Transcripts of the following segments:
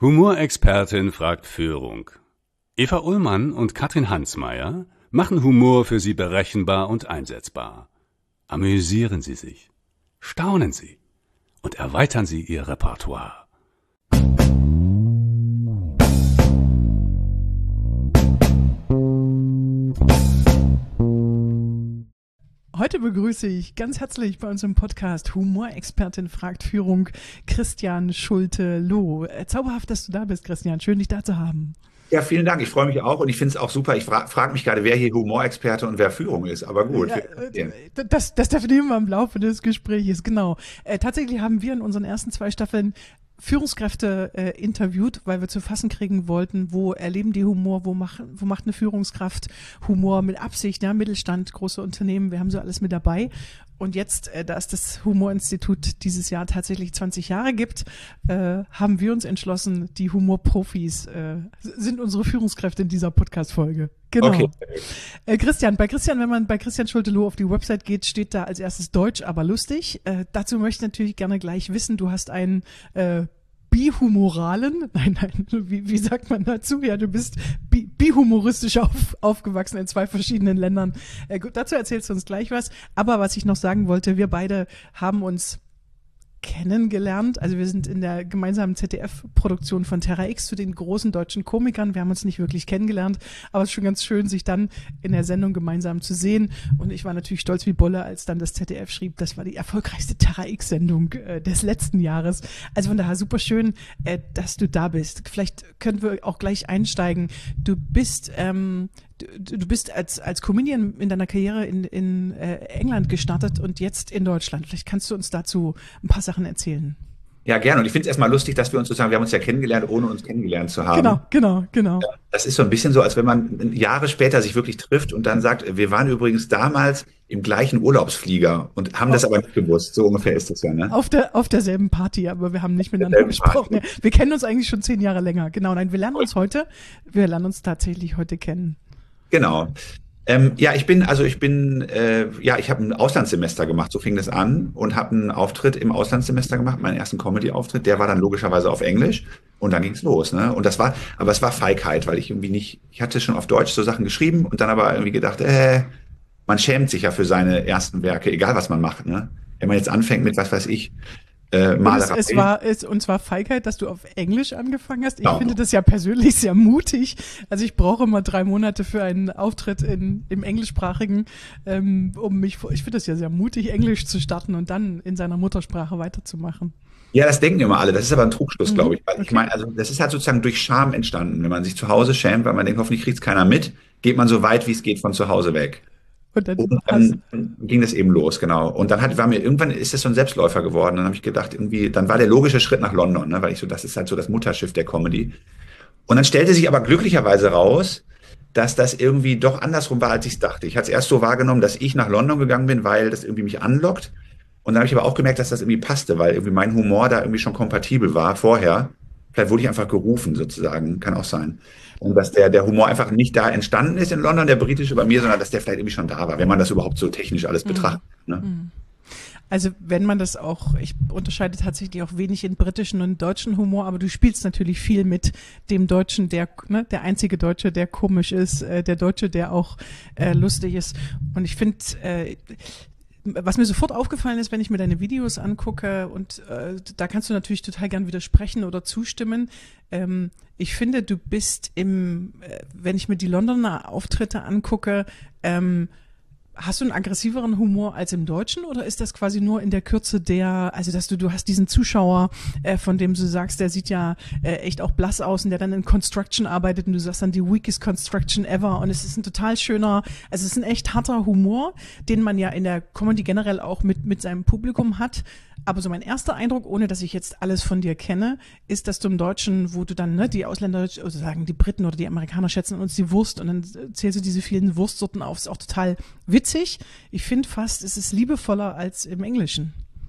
Humorexpertin fragt Führung. Eva Ullmann und Katrin Hansmeier machen Humor für Sie berechenbar und einsetzbar. Amüsieren Sie sich, staunen Sie und erweitern Sie Ihr Repertoire. Heute begrüße ich ganz herzlich bei uns im Podcast Humorexpertin fragt Führung Christian Schulte-Loh. Zauberhaft, dass du da bist, Christian. Schön, dich da zu haben. Ja, vielen Dank. Ich freue mich auch und ich finde es auch super. Ich frage mich gerade, wer hier Humorexperte und wer Führung ist. Aber gut. Ja, das definieren wir im Laufe des Gesprächs, genau. Tatsächlich haben wir in unseren ersten 2 Staffeln Führungskräfte interviewt, weil wir zu fassen kriegen wollten, wo erleben die Humor, wo macht eine Führungskraft Humor mit Absicht, ja, Mittelstand, große Unternehmen, wir haben so alles mit dabei. Und jetzt, da es das Humorinstitut dieses Jahr tatsächlich 20 Jahre gibt, haben wir uns entschlossen, die Humorprofis sind unsere Führungskräfte in dieser Podcast-Folge. Genau. Okay. Wenn man bei Christian Schulte-Loh auf die Website geht, steht da als erstes Deutsch, aber lustig. Dazu möchte ich natürlich gerne gleich wissen, du hast einen bihumoralen, wie sagt man dazu? Ja, du bist bihumoristisch aufgewachsen in 2 verschiedenen Ländern. Gut, dazu erzählst du uns gleich was. Aber was ich noch sagen wollte, wir beide haben uns kennengelernt. Also wir sind in der gemeinsamen ZDF-Produktion von Terra X zu den großen deutschen Komikern. Wir haben uns nicht wirklich kennengelernt, aber es ist schon ganz schön, sich dann in der Sendung gemeinsam zu sehen. Und ich war natürlich stolz wie Bolle, als dann das ZDF schrieb, das war die erfolgreichste Terra X-Sendung des letzten Jahres. Also von daher super schön, dass du da bist. Vielleicht können wir auch gleich einsteigen. Du bist als Comedian in deiner Karriere in England gestartet und jetzt in Deutschland. Vielleicht kannst du uns dazu ein paar Sachen erzählen. Ja, gerne. Und ich finde es erstmal lustig, dass wir haben uns ja kennengelernt, ohne uns kennengelernt zu haben. Genau. Das ist so ein bisschen so, als wenn man Jahre später sich wirklich trifft und dann sagt, wir waren übrigens damals im gleichen Urlaubsflieger und haben das aber nicht gewusst. So ungefähr ist das ja, ne? Auf derselben Party, aber wir haben nicht miteinander gesprochen. Wir kennen uns eigentlich schon 10 Jahre länger. Genau, nein, wir lernen uns tatsächlich heute kennen. Genau. Ich habe ein Auslandssemester gemacht, so fing das an und habe einen Auftritt im Auslandssemester gemacht, meinen ersten Comedy-Auftritt, der war dann logischerweise auf Englisch und dann ging's los, ne? Und es war Feigheit, weil ich hatte schon auf Deutsch so Sachen geschrieben und dann aber irgendwie gedacht, man schämt sich ja für seine ersten Werke, egal was man macht, ne? Wenn man jetzt anfängt mit, was weiß ich, Malerei. Und zwar Feigheit, dass du auf Englisch angefangen hast. Ich finde das ja persönlich sehr mutig. Also ich brauche immer 3 Monate für einen Auftritt im Englischsprachigen, ich finde das ja sehr mutig, Englisch zu starten und dann in seiner Muttersprache weiterzumachen. Ja, das denken immer alle. Das ist aber ein Trugschluss, glaube ich. Weil ich meine, also das ist halt sozusagen durch Scham entstanden. Wenn man sich zu Hause schämt, weil man denkt, hoffentlich kriegt's keiner mit, geht man so weit, wie es geht, von zu Hause weg. Und dann ging das eben los, genau. Und dann irgendwann ist das so ein Selbstläufer geworden. Dann habe ich gedacht, dann war der logische Schritt nach London, ne? Weil das ist halt so das Mutterschiff der Comedy. Und dann stellte sich aber glücklicherweise raus, dass das irgendwie doch andersrum war, als ich dachte. Ich hatte es erst so wahrgenommen, dass ich nach London gegangen bin, weil das irgendwie mich anlockt. Und dann habe ich aber auch gemerkt, dass das irgendwie passte, weil irgendwie mein Humor da irgendwie schon kompatibel war vorher. Vielleicht wurde ich einfach gerufen, sozusagen. Kann auch sein. Und dass der Humor einfach nicht da entstanden ist in London, der britische bei mir, sondern dass der vielleicht irgendwie schon da war, wenn man das überhaupt so technisch alles betrachtet. Ne? Also wenn man das auch, ich unterscheide tatsächlich auch wenig in britischen und deutschen Humor, aber du spielst natürlich viel mit dem Deutschen, der einzige Deutsche, der komisch ist, der Deutsche, der auch lustig ist. Und ich finde, was mir sofort aufgefallen ist, wenn ich mir deine Videos angucke, und da kannst du natürlich total gern widersprechen oder zustimmen, ich finde, du bist wenn ich mir die Londoner Auftritte angucke, hast du einen aggressiveren Humor als im Deutschen oder ist das quasi nur in der Kürze dass du hast diesen Zuschauer, von dem du sagst, der sieht ja echt auch blass aus und der dann in Construction arbeitet und du sagst dann die weakest Construction ever und es ist ein total schöner, also es ist ein echt harter Humor, den man ja in der Comedy generell auch mit seinem Publikum hat. Aber so mein erster Eindruck, ohne dass ich jetzt alles von dir kenne, ist, dass du im Deutschen, wo du dann, die Ausländer, oder sagen die Briten oder die Amerikaner schätzen uns die Wurst und dann zählst du diese vielen Wurstsorten auf, ist auch total witzig. Ich finde fast, es ist liebevoller als im Englischen.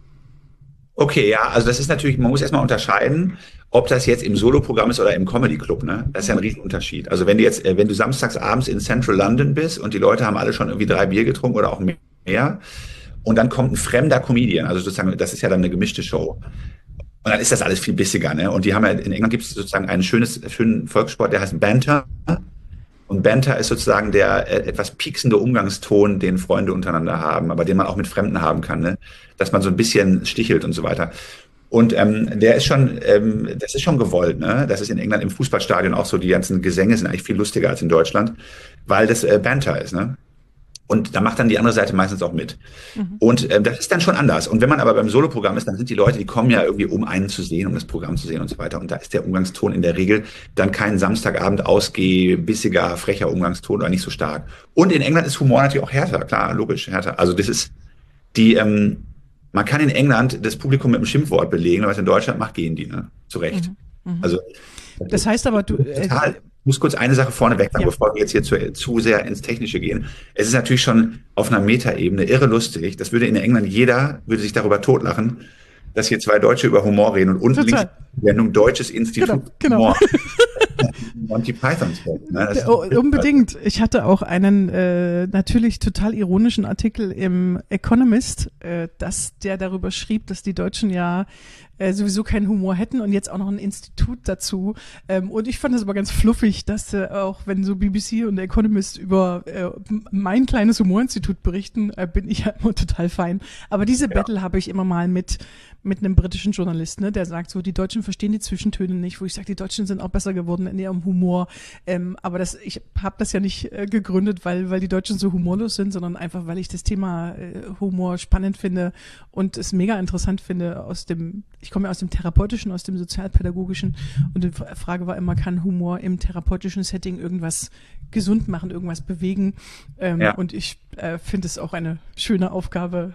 Okay, ja, also das ist natürlich, man muss erstmal unterscheiden, ob das jetzt im Soloprogramm ist oder im Comedy Club, ne? Das ist ja ein Riesenunterschied. Also wenn du samstags abends in Central London bist und die Leute haben alle schon irgendwie 3 Bier getrunken oder auch mehr, und dann kommt ein fremder Comedian, also sozusagen, das ist ja dann eine gemischte Show. Und dann ist das alles viel bissiger, ne? Und die haben ja, in England gibt es sozusagen einen schönen Volkssport, der heißt Banter. Und Banter ist sozusagen der etwas pieksende Umgangston, den Freunde untereinander haben, aber den man auch mit Fremden haben kann, ne? Dass man so ein bisschen stichelt und so weiter. Und das ist schon gewollt, ne? Das ist in England im Fußballstadion auch so, die ganzen Gesänge sind eigentlich viel lustiger als in Deutschland, weil das Banter ist, ne? Und da macht dann die andere Seite meistens auch mit. Und das ist dann schon anders. Und wenn man aber beim Soloprogramm ist, dann sind die Leute, die kommen ja irgendwie, um einen zu sehen, um das Programm zu sehen und so weiter. Und da ist der Umgangston in der Regel dann kein Samstagabend bissiger, frecher Umgangston oder nicht so stark. Und in England ist Humor natürlich auch härter, klar, logisch, härter. Also das ist man kann in England das Publikum mit einem Schimpfwort belegen, aber was in Deutschland macht, gehen die, ne? Zu Recht. Also das heißt aber, ich muss kurz eine Sache vorneweg sagen, bevor wir jetzt hier zu sehr ins Technische gehen. Es ist natürlich schon auf einer Metaebene irre lustig. Das würde in England würde sich darüber totlachen, dass hier zwei Deutsche über Humor reden und unten links die Sendung Deutsches Institut Humor. Monty Pythons. Ne? Unbedingt. Ich hatte auch einen natürlich total ironischen Artikel im Economist, der darüber schrieb, dass die Deutschen ja sowieso keinen Humor hätten und jetzt auch noch ein Institut dazu. Und ich fand es aber ganz fluffig, dass auch wenn so BBC und der Economist über mein kleines Humorinstitut berichten, bin ich ja immer total fein. Aber diese Battle habe ich immer mal mit einem britischen Journalisten, ne, der sagt so, die Deutschen verstehen die Zwischentöne nicht, wo ich sage, die Deutschen sind auch besser geworden in ihrem Humor. Aber ich habe das ja nicht gegründet, weil die Deutschen so humorlos sind, sondern einfach, weil ich das Thema Humor spannend finde und es mega interessant finde ich komme ja aus dem Therapeutischen, aus dem Sozialpädagogischen und die Frage war immer, kann Humor im therapeutischen Setting irgendwas gesund machen, irgendwas bewegen? Und ich finde es auch eine schöne Aufgabe,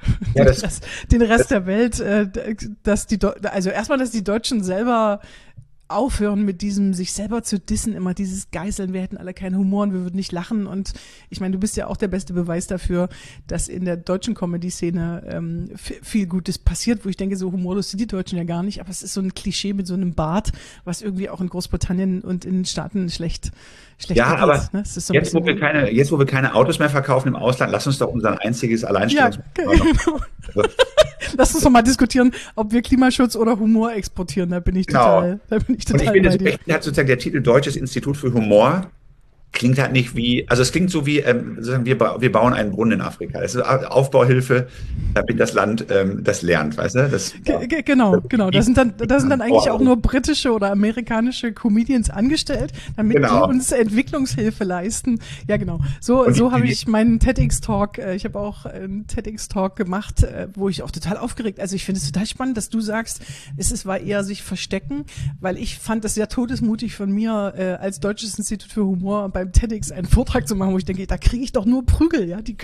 den Rest der Welt, dass die Deutschen selber aufhören mit diesem sich selber zu dissen, immer dieses Geißeln, wir hätten alle keinen Humor und wir würden nicht lachen. Und ich meine, du bist ja auch der beste Beweis dafür, dass in der deutschen Comedy-Szene viel Gutes passiert, wo ich denke, so humorlos sind die Deutschen ja gar nicht, aber es ist so ein Klischee mit so einem Bart, was irgendwie auch in Großbritannien und in den Staaten schlecht ja, geht, aber ne? So jetzt, wo wir keine Autos mehr verkaufen im Ausland, lass uns doch unser einziges Alleinstellungsmerkmal genau. Lass uns doch mal diskutieren, ob wir Klimaschutz oder Humor exportieren. Da bin ich total und ich finde, hat sozusagen der Titel Deutsches Institut für Humor klingt halt nicht es klingt so wie, sozusagen wir bauen einen Brunnen in Afrika. Das ist Aufbauhilfe, damit das Land das lernt, weißt du? Genau. Da sind dann eigentlich auch nur britische oder amerikanische Comedians angestellt, damit die uns Entwicklungshilfe leisten. Ja, genau. So habe ich meinen TEDx-Talk, ich habe auch einen TEDx-Talk gemacht, wo ich auch total aufgeregt, also ich finde es total spannend, dass du sagst, war eher sich verstecken, weil ich fand das sehr todesmutig von mir, als Deutsches Institut für Humor beim TEDx einen Vortrag zu machen, wo ich denke, da kriege ich doch nur Prügel, ja, die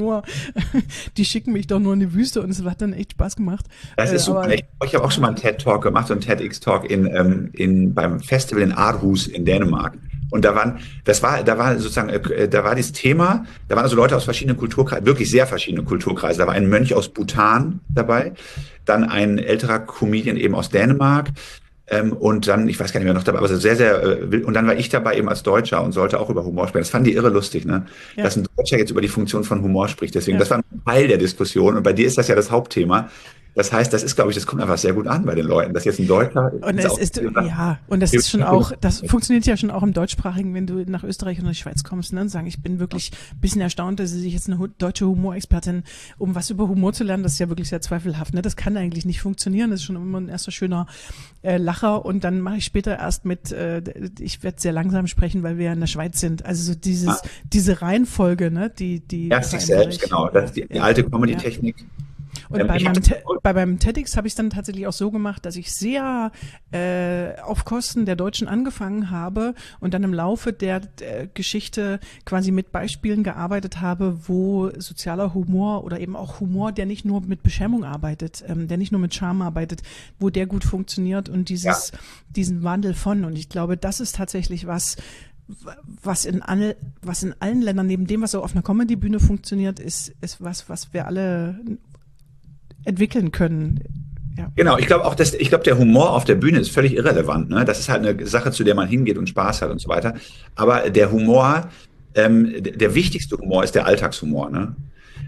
schicken mich doch nur in die Wüste und es hat dann echt Spaß gemacht. Das ist super. Ich habe auch schon mal einen TED-Talk gemacht, so einen TEDx-Talk beim Festival in Aarhus in Dänemark. Und da war dieses Thema, da waren also Leute aus verschiedenen Kulturkreisen, wirklich sehr verschiedene Kulturkreise. Da war ein Mönch aus Bhutan dabei, dann ein älterer Comedian eben aus Dänemark, und dann, ich weiß gar nicht mehr noch dabei, aber sehr, sehr, und dann war ich dabei eben als Deutscher und sollte auch über Humor sprechen. Das fanden die irre lustig, ne? Ja. Dass ein Deutscher jetzt über die Funktion von Humor spricht. Deswegen, das war ein Teil der Diskussion und bei dir ist das ja das Hauptthema. Das heißt, das kommt einfach sehr gut an bei den Leuten, dass jetzt ein Deutscher. Und das funktioniert ja schon auch im Deutschsprachigen, wenn du nach Österreich und die Schweiz kommst, ne, und sagen, ich bin wirklich ein bisschen erstaunt, dass sie sich jetzt eine deutsche Humorexpertin, um was über Humor zu lernen, das ist ja wirklich sehr zweifelhaft, ne, das kann eigentlich nicht funktionieren, das ist schon immer ein erster schöner Lacher und dann mache ich später erst ich werde sehr langsam sprechen, weil wir ja in der Schweiz sind, also so diese Reihenfolge, ne, die erst sich selbst, genau, das ist die alte Comedy-Technik. Und bei meinem TEDx habe ich es dann tatsächlich auch so gemacht, dass ich sehr auf Kosten der Deutschen angefangen habe und dann im Laufe der Geschichte quasi mit Beispielen gearbeitet habe, wo sozialer Humor oder eben auch Humor, der nicht nur mit Beschämung arbeitet, der nicht nur mit Charme arbeitet, wo der gut funktioniert und diesen Wandel von. Und ich glaube, das ist tatsächlich was in allen Ländern, neben dem, was so auf einer Comedy-Bühne funktioniert, ist was wir alle entwickeln können. Ja. Genau, ich glaube der Humor auf der Bühne ist völlig irrelevant. Ne? Das ist halt eine Sache, zu der man hingeht und Spaß hat und so weiter. Aber der Humor, der wichtigste Humor ist der Alltagshumor. Ne?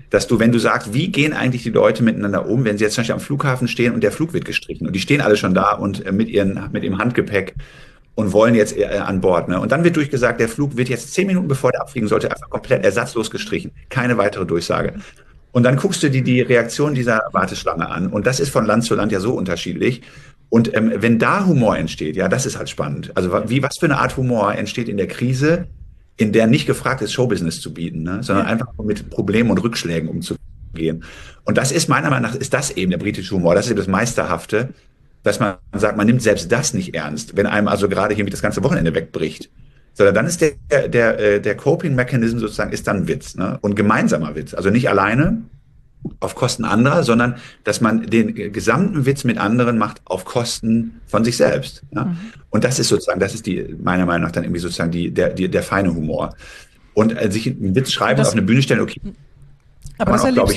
dass du, wenn du sagst, wie gehen eigentlich die Leute miteinander um, wenn sie jetzt zum Beispiel am Flughafen stehen und der Flug wird gestrichen und die stehen alle schon da und mit ihrem Handgepäck und wollen jetzt an Bord. Ne? Und dann wird durchgesagt, der Flug wird jetzt 10 Minuten bevor der abfliegen sollte, einfach komplett ersatzlos gestrichen. Keine weitere Durchsage. Und dann guckst du dir die Reaktion dieser Warteschlange an. Und das ist von Land zu Land ja so unterschiedlich. Und wenn da Humor entsteht, ja, das ist halt spannend. Also was für eine Art Humor entsteht in der Krise, in der nicht gefragt ist, Showbusiness zu bieten, ne? Sondern einfach mit Problemen und Rückschlägen umzugehen. Und das ist meiner Meinung nach, ist das eben der britische Humor. Das ist eben das Meisterhafte, dass man sagt, man nimmt selbst das nicht ernst, wenn einem also gerade hier das ganze Wochenende wegbricht. Sondern dann ist der Coping-Mechanism sozusagen, ist dann Witz, ne? Und gemeinsamer Witz. Also nicht alleine auf Kosten anderer, sondern dass man den gesamten Witz mit anderen macht auf Kosten von sich selbst. Ja? Mhm. Und das ist sozusagen, das ist meiner Meinung nach dann irgendwie sozusagen der feine Humor. Und sich einen Witz schreiben und auf eine Bühne stellen, okay. Aber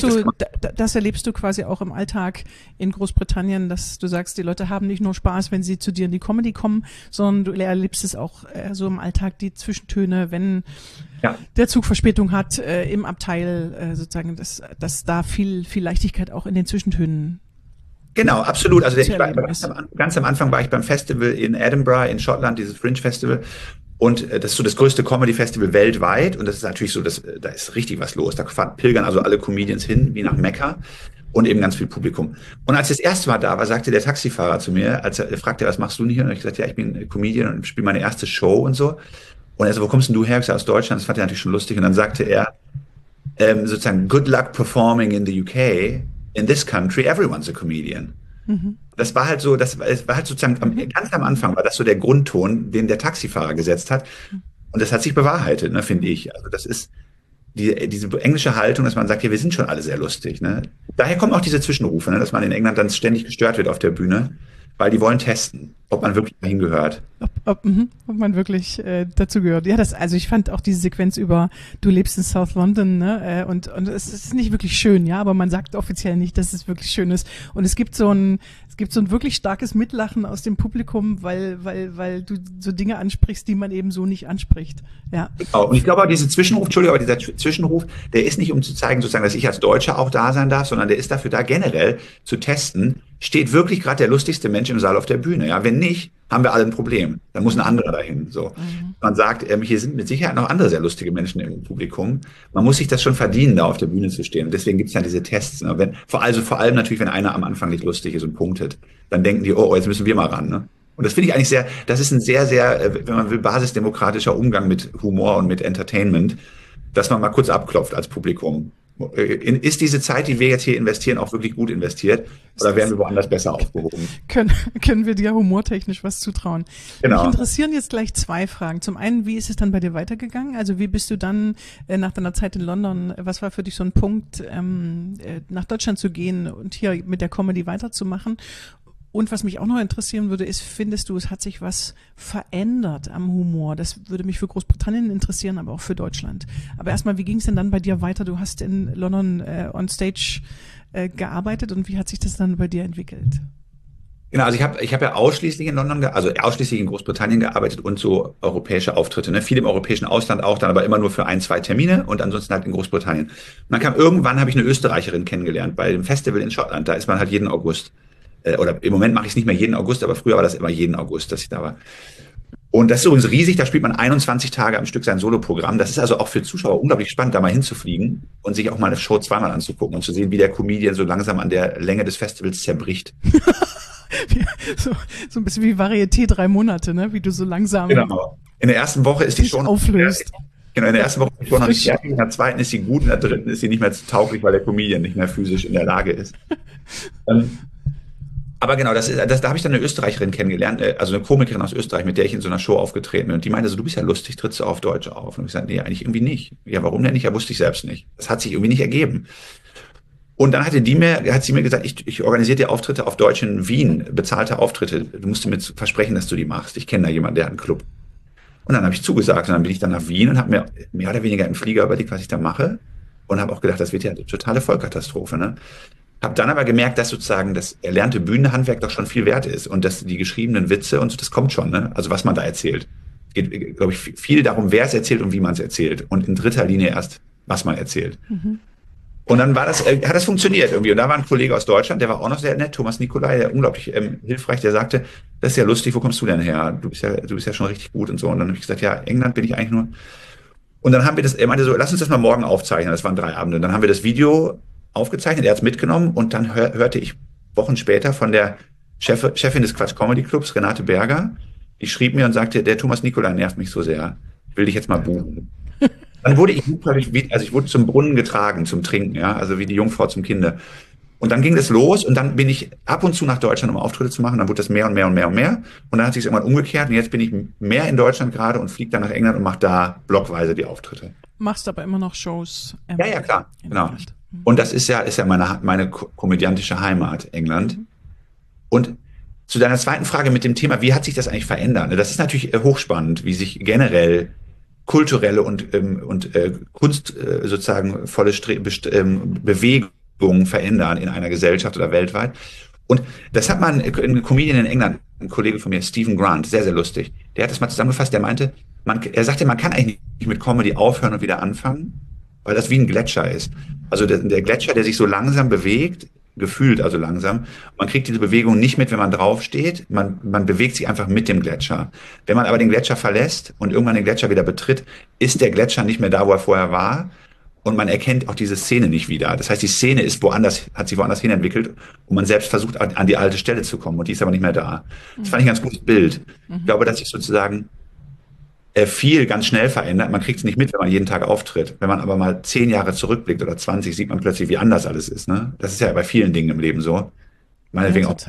das erlebst du quasi auch im Alltag in Großbritannien, dass du sagst, die Leute haben nicht nur Spaß, wenn sie zu dir in die Comedy kommen, sondern du erlebst es auch so im Alltag, die Zwischentöne, wenn der Zug Verspätung hat im Abteil, sozusagen, dass da viel Leichtigkeit auch in den Zwischentönen. Genau, absolut. Also ganz am Anfang war ich beim Festival in Edinburgh in Schottland, dieses Fringe Festival. Und das ist so das größte Comedy-Festival weltweit. Und das ist natürlich so, da ist richtig was los. Da pilgern also alle Comedians hin, wie nach Mekka. Und eben ganz viel Publikum. Und als ich das erste Mal da war, sagte der Taxifahrer zu mir, als er fragte, was machst du denn hier? Und ich sagte, ja, ich bin Comedian und spiele meine erste Show und so. Und er so, wo kommst denn du her? Ich sag, aus Deutschland. Das fand er natürlich schon lustig. Und dann sagte er, sozusagen, good luck performing in the UK. In this country, everyone's a comedian. Mhm. Das war halt so, das war halt sozusagen ganz am Anfang war das so der Grundton, den der Taxifahrer gesetzt hat. Und das hat sich bewahrheitet, ne, finde ich. Also das ist diese englische Haltung, dass man sagt, ja, wir sind schon alle sehr lustig. Ne? Daher kommen auch diese Zwischenrufe, ne, dass man in England dann ständig gestört wird auf der Bühne, weil die wollen testen, ob man wirklich dahin gehört. Ob man wirklich dazu gehört. Ja, also ich fand auch diese Sequenz über, du lebst in South London, ne? Und es ist nicht wirklich schön, ja, aber man sagt offiziell nicht, dass es wirklich schön ist. Und es gibt so ein wirklich starkes Mitlachen aus dem Publikum, weil du so Dinge ansprichst, die man eben so nicht anspricht. Ja. Genau. Und ich glaube auch dieser Zwischenruf, der ist nicht, um zu zeigen, sozusagen, dass ich als Deutscher auch da sein darf, sondern der ist dafür da, generell zu testen, steht wirklich gerade der lustigste Mensch im Saal auf der Bühne. Ja, wenn nicht, haben wir alle ein Problem. Dann muss ein anderer dahin. So. Mhm. Man sagt, hier sind mit Sicherheit noch andere sehr lustige Menschen im Publikum. Man muss sich das schon verdienen, da auf der Bühne zu stehen. Und deswegen gibt es ja diese Tests. Ne? Vor allem natürlich, wenn einer am Anfang nicht lustig ist und punktet, dann denken die, oh, jetzt müssen wir mal ran. Ne? Und das finde ich eigentlich das ist ein sehr, sehr, wenn man will, basisdemokratischer Umgang mit Humor und mit Entertainment, dass man mal kurz abklopft als Publikum. Ist diese Zeit, die wir jetzt hier investieren, auch wirklich gut investiert? Oder werden wir woanders besser aufgehoben? Können wir dir humortechnisch was zutrauen? Genau. Mich interessieren jetzt gleich 2 Fragen. Zum einen, wie ist es dann bei dir weitergegangen? Also wie bist du dann nach deiner Zeit in London, was war für dich so ein Punkt, nach Deutschland zu gehen und hier mit der Comedy weiterzumachen? Und was mich auch noch interessieren würde, ist, findest du, es hat sich was verändert am Humor? Das würde mich für Großbritannien interessieren, aber auch für Deutschland. Aber erstmal, wie ging es denn dann bei dir weiter? Du hast in London on Stage gearbeitet und wie hat sich das dann bei dir entwickelt? Genau, also ich hab ja ausschließlich in London, also ausschließlich in Großbritannien gearbeitet und so europäische Auftritte, ne? Viel im europäischen Ausland auch, dann aber immer nur für 1, 2 Termine und ansonsten halt in Großbritannien. Und dann irgendwann habe ich eine Österreicherin kennengelernt bei dem Festival in Schottland, da ist man halt jeden August. Oder im Moment mache ich es nicht mehr jeden August, aber früher war das immer jeden August, dass ich da war. Und das ist übrigens riesig, da spielt man 21 Tage am Stück sein Soloprogramm. Das ist also auch für Zuschauer unglaublich spannend, da mal hinzufliegen und sich auch mal eine Show zweimal anzugucken und zu sehen, wie der Comedian so langsam an der Länge des Festivals zerbricht. so ein bisschen wie Varieté 3 Monate, ne? Wie du so langsam... Genau. In der ersten Woche ist die Show auflöst. Genau, in der ersten Woche ist die Show noch nicht fertig, in der zweiten ist sie gut, in der dritten ist sie nicht mehr tauglich, weil der Comedian nicht mehr physisch in der Lage ist. Aber genau, da habe ich dann eine Österreicherin kennengelernt, also eine Komikerin aus Österreich, mit der ich in so einer Show aufgetreten bin. Und die meinte so, du bist ja lustig, trittst du auf Deutsch auf? Und ich sagte, nee, eigentlich irgendwie nicht. Ja, warum denn nicht? Ja, wusste ich selbst nicht. Das hat sich irgendwie nicht ergeben. Und dann hat sie mir gesagt, ich organisiere dir Auftritte auf Deutsch in Wien, bezahlte Auftritte. Du musst mir versprechen, dass du die machst. Ich kenne da jemanden, der hat einen Club. Und dann habe ich zugesagt und dann bin ich dann nach Wien und habe mir mehr oder weniger im Flieger überlegt, was ich da mache. Und habe auch gedacht, das wird ja eine totale Vollkatastrophe, ne? Habe dann aber gemerkt, dass sozusagen das erlernte Bühnenhandwerk doch schon viel wert ist und dass die geschriebenen Witze und so, das kommt schon, ne? Also was man da erzählt. Es geht, glaube ich, viel darum, wer es erzählt und wie man es erzählt und in dritter Linie erst, was man erzählt. Mhm. Und dann hat das funktioniert irgendwie. Und da war ein Kollege aus Deutschland, der war auch noch sehr nett, Thomas Nicolai, der unglaublich hilfreich, der sagte, das ist ja lustig, wo kommst du denn her? Du bist ja schon richtig gut und so. Und dann habe ich gesagt, ja, England bin ich eigentlich nur. Und dann haben wir er meinte so, lass uns das mal morgen aufzeichnen. Das waren 3 Abende. Und dann haben wir das Video aufgezeichnet, er hat es mitgenommen und dann hörte ich Wochen später von der Chefin des Quatsch Comedy Clubs, Renate Berger, die schrieb mir und sagte, der Thomas Nicolai nervt mich so sehr, ich will dich jetzt mal buchen. Dann wurde ich wurde zum Brunnen getragen, zum Trinken, ja, also wie die Jungfrau zum Kinde. Und dann ging das los und dann bin ich ab und zu nach Deutschland, um Auftritte zu machen. Dann wurde das mehr und mehr und mehr und mehr. Und dann hat sich es irgendwann umgekehrt und jetzt bin ich mehr in Deutschland gerade und fliege dann nach England und mache da blockweise die Auftritte. Machst aber immer noch Shows. Ja, klar, genau. Und das ist ja meine komödiantische Heimat, England. Und zu deiner zweiten Frage mit dem Thema, wie hat sich das eigentlich verändert? Das ist natürlich hochspannend, wie sich generell kulturelle und Kunst sozusagen volle Bewegungen verändern in einer Gesellschaft oder weltweit. Und das hat man ein Comedian in England, ein Kollege von mir, Stephen Grant, sehr, sehr lustig. Der hat das mal zusammengefasst, der meinte, er sagte, man kann eigentlich nicht mit Comedy aufhören und wieder anfangen, weil das wie ein Gletscher ist. Also der Gletscher, der sich so langsam bewegt, gefühlt also langsam. Man kriegt diese Bewegung nicht mit, wenn man draufsteht. Man bewegt sich einfach mit dem Gletscher. Wenn man aber den Gletscher verlässt und irgendwann den Gletscher wieder betritt, ist der Gletscher nicht mehr da, wo er vorher war. Und man erkennt auch diese Szene nicht wieder. Das heißt, die Szene ist hat sich woanders hin entwickelt und man selbst versucht, an die alte Stelle zu kommen und die ist aber nicht mehr da. Das fand ich ein ganz gutes Bild. Ich glaube, dass sich sozusagen viel ganz schnell verändert. Man kriegt es nicht mit, wenn man jeden Tag auftritt. Wenn man aber mal 10 Jahre zurückblickt oder 20, sieht man plötzlich, wie anders alles ist. Ne? Das ist ja bei vielen Dingen im Leben so. Meinetwegen auch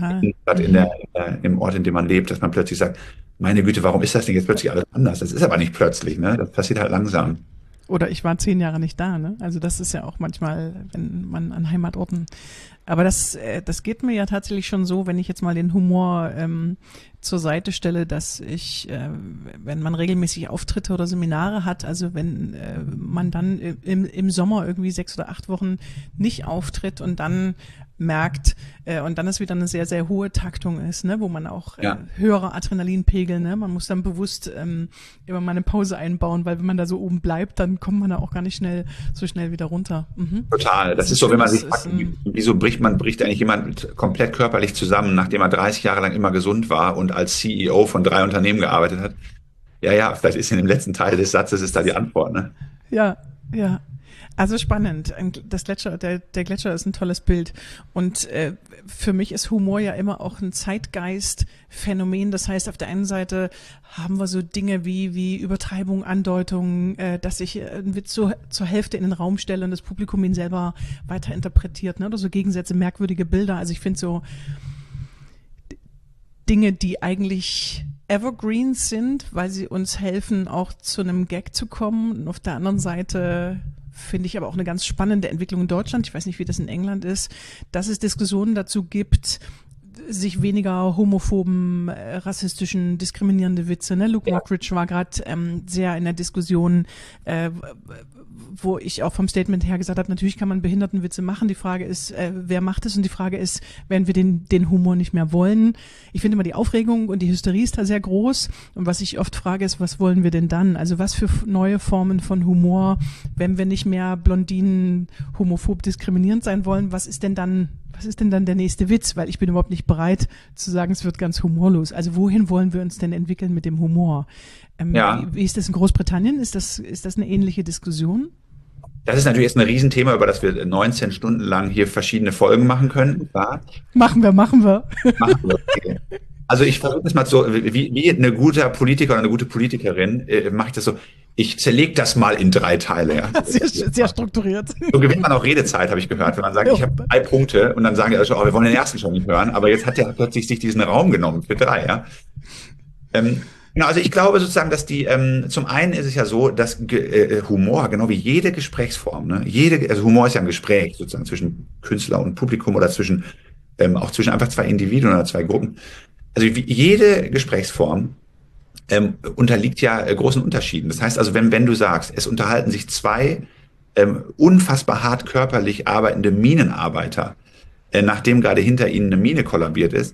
im Ort, in dem man lebt, dass man plötzlich sagt, meine Güte, warum ist das denn jetzt plötzlich alles anders? Das ist aber nicht plötzlich, ne? Das passiert halt langsam. Oder ich war 10 Jahre nicht da, ne? Also das ist ja auch manchmal, wenn man an Heimatorten. Aber das geht mir ja tatsächlich schon so, wenn ich jetzt mal den Humor zur Seite stelle, dass ich, wenn man regelmäßig Auftritte oder Seminare hat, also wenn man dann im Sommer irgendwie 6 oder 8 Wochen nicht auftritt und dann merkt, und dann ist wieder eine sehr, sehr hohe Taktung ist, ne, wo man auch höhere Adrenalinpegel, ne, man muss dann bewusst immer mal eine Pause einbauen, weil wenn man da so oben bleibt, dann kommt man da auch gar nicht so schnell wieder runter. Total. Das ist so, wenn man sich fragt, wieso bricht eigentlich jemand komplett körperlich zusammen, nachdem er 30 Jahre lang immer gesund war und als CEO von 3 Unternehmen gearbeitet hat? Ja, vielleicht ist in dem letzten Teil des Satzes ist da die Antwort, ne? Ja. Also spannend. Der Gletscher ist ein tolles Bild. Und für mich ist Humor ja immer auch ein Zeitgeistphänomen. Das heißt, auf der einen Seite haben wir so Dinge wie Übertreibung, Andeutung, dass ich einen Witz zur Hälfte in den Raum stelle und das Publikum ihn selber weiterinterpretiert, ne? Oder so Gegensätze, merkwürdige Bilder. Also ich finde so Dinge, die eigentlich Evergreens sind, weil sie uns helfen, auch zu einem Gag zu kommen. Und auf der anderen Seite finde ich aber auch eine ganz spannende Entwicklung in Deutschland. Ich weiß nicht, wie das in England ist, dass es Diskussionen dazu gibt, sich weniger homophoben, rassistischen, diskriminierende Witze. Ne? Luke Mockridge war gerade sehr in der Diskussion, wo ich auch vom Statement her gesagt habe, natürlich kann man Behindertenwitze machen. Die Frage ist, wer macht es? Und die Frage ist, wenn wir den Humor nicht mehr wollen. Ich finde immer die Aufregung und die Hysterie ist da sehr groß. Und was ich oft frage ist, was wollen wir denn dann? Also was für neue Formen von Humor, wenn wir nicht mehr Blondinen homophob diskriminierend sein wollen, was ist denn dann der nächste Witz? Weil ich bin überhaupt nicht bereit zu sagen, es wird ganz humorlos. Also wohin wollen wir uns denn entwickeln mit dem Humor? Wie ist das in Großbritannien? Ist das eine ähnliche Diskussion? Das ist natürlich jetzt ein Riesenthema, über das wir 19 Stunden lang hier verschiedene Folgen machen können. Ja. Machen wir. Okay. Also ich versuche das mal so, wie ein guter Politiker oder eine gute Politikerin, mache ich das so, ich zerlege das mal in 3 Teile. Ja. Sehr strukturiert. So gewinnt man auch Redezeit, habe ich gehört, wenn man sagt, ich habe 3 Punkte und dann sagen die also, wir wollen den ersten schon nicht hören, aber jetzt hat der plötzlich sich diesen Raum genommen für 3, ja. Genau, also ich glaube sozusagen, dass zum einen ist es ja so, dass Humor, genau wie jede Gesprächsform, ne, also Humor ist ja ein Gespräch sozusagen zwischen Künstler und Publikum oder auch zwischen einfach 2 Individuen oder 2 Gruppen. Also jede Gesprächsform unterliegt ja großen Unterschieden. Das heißt also, wenn du sagst, es unterhalten sich 2 unfassbar hart körperlich arbeitende Minenarbeiter, nachdem gerade hinter ihnen eine Mine kollabiert ist,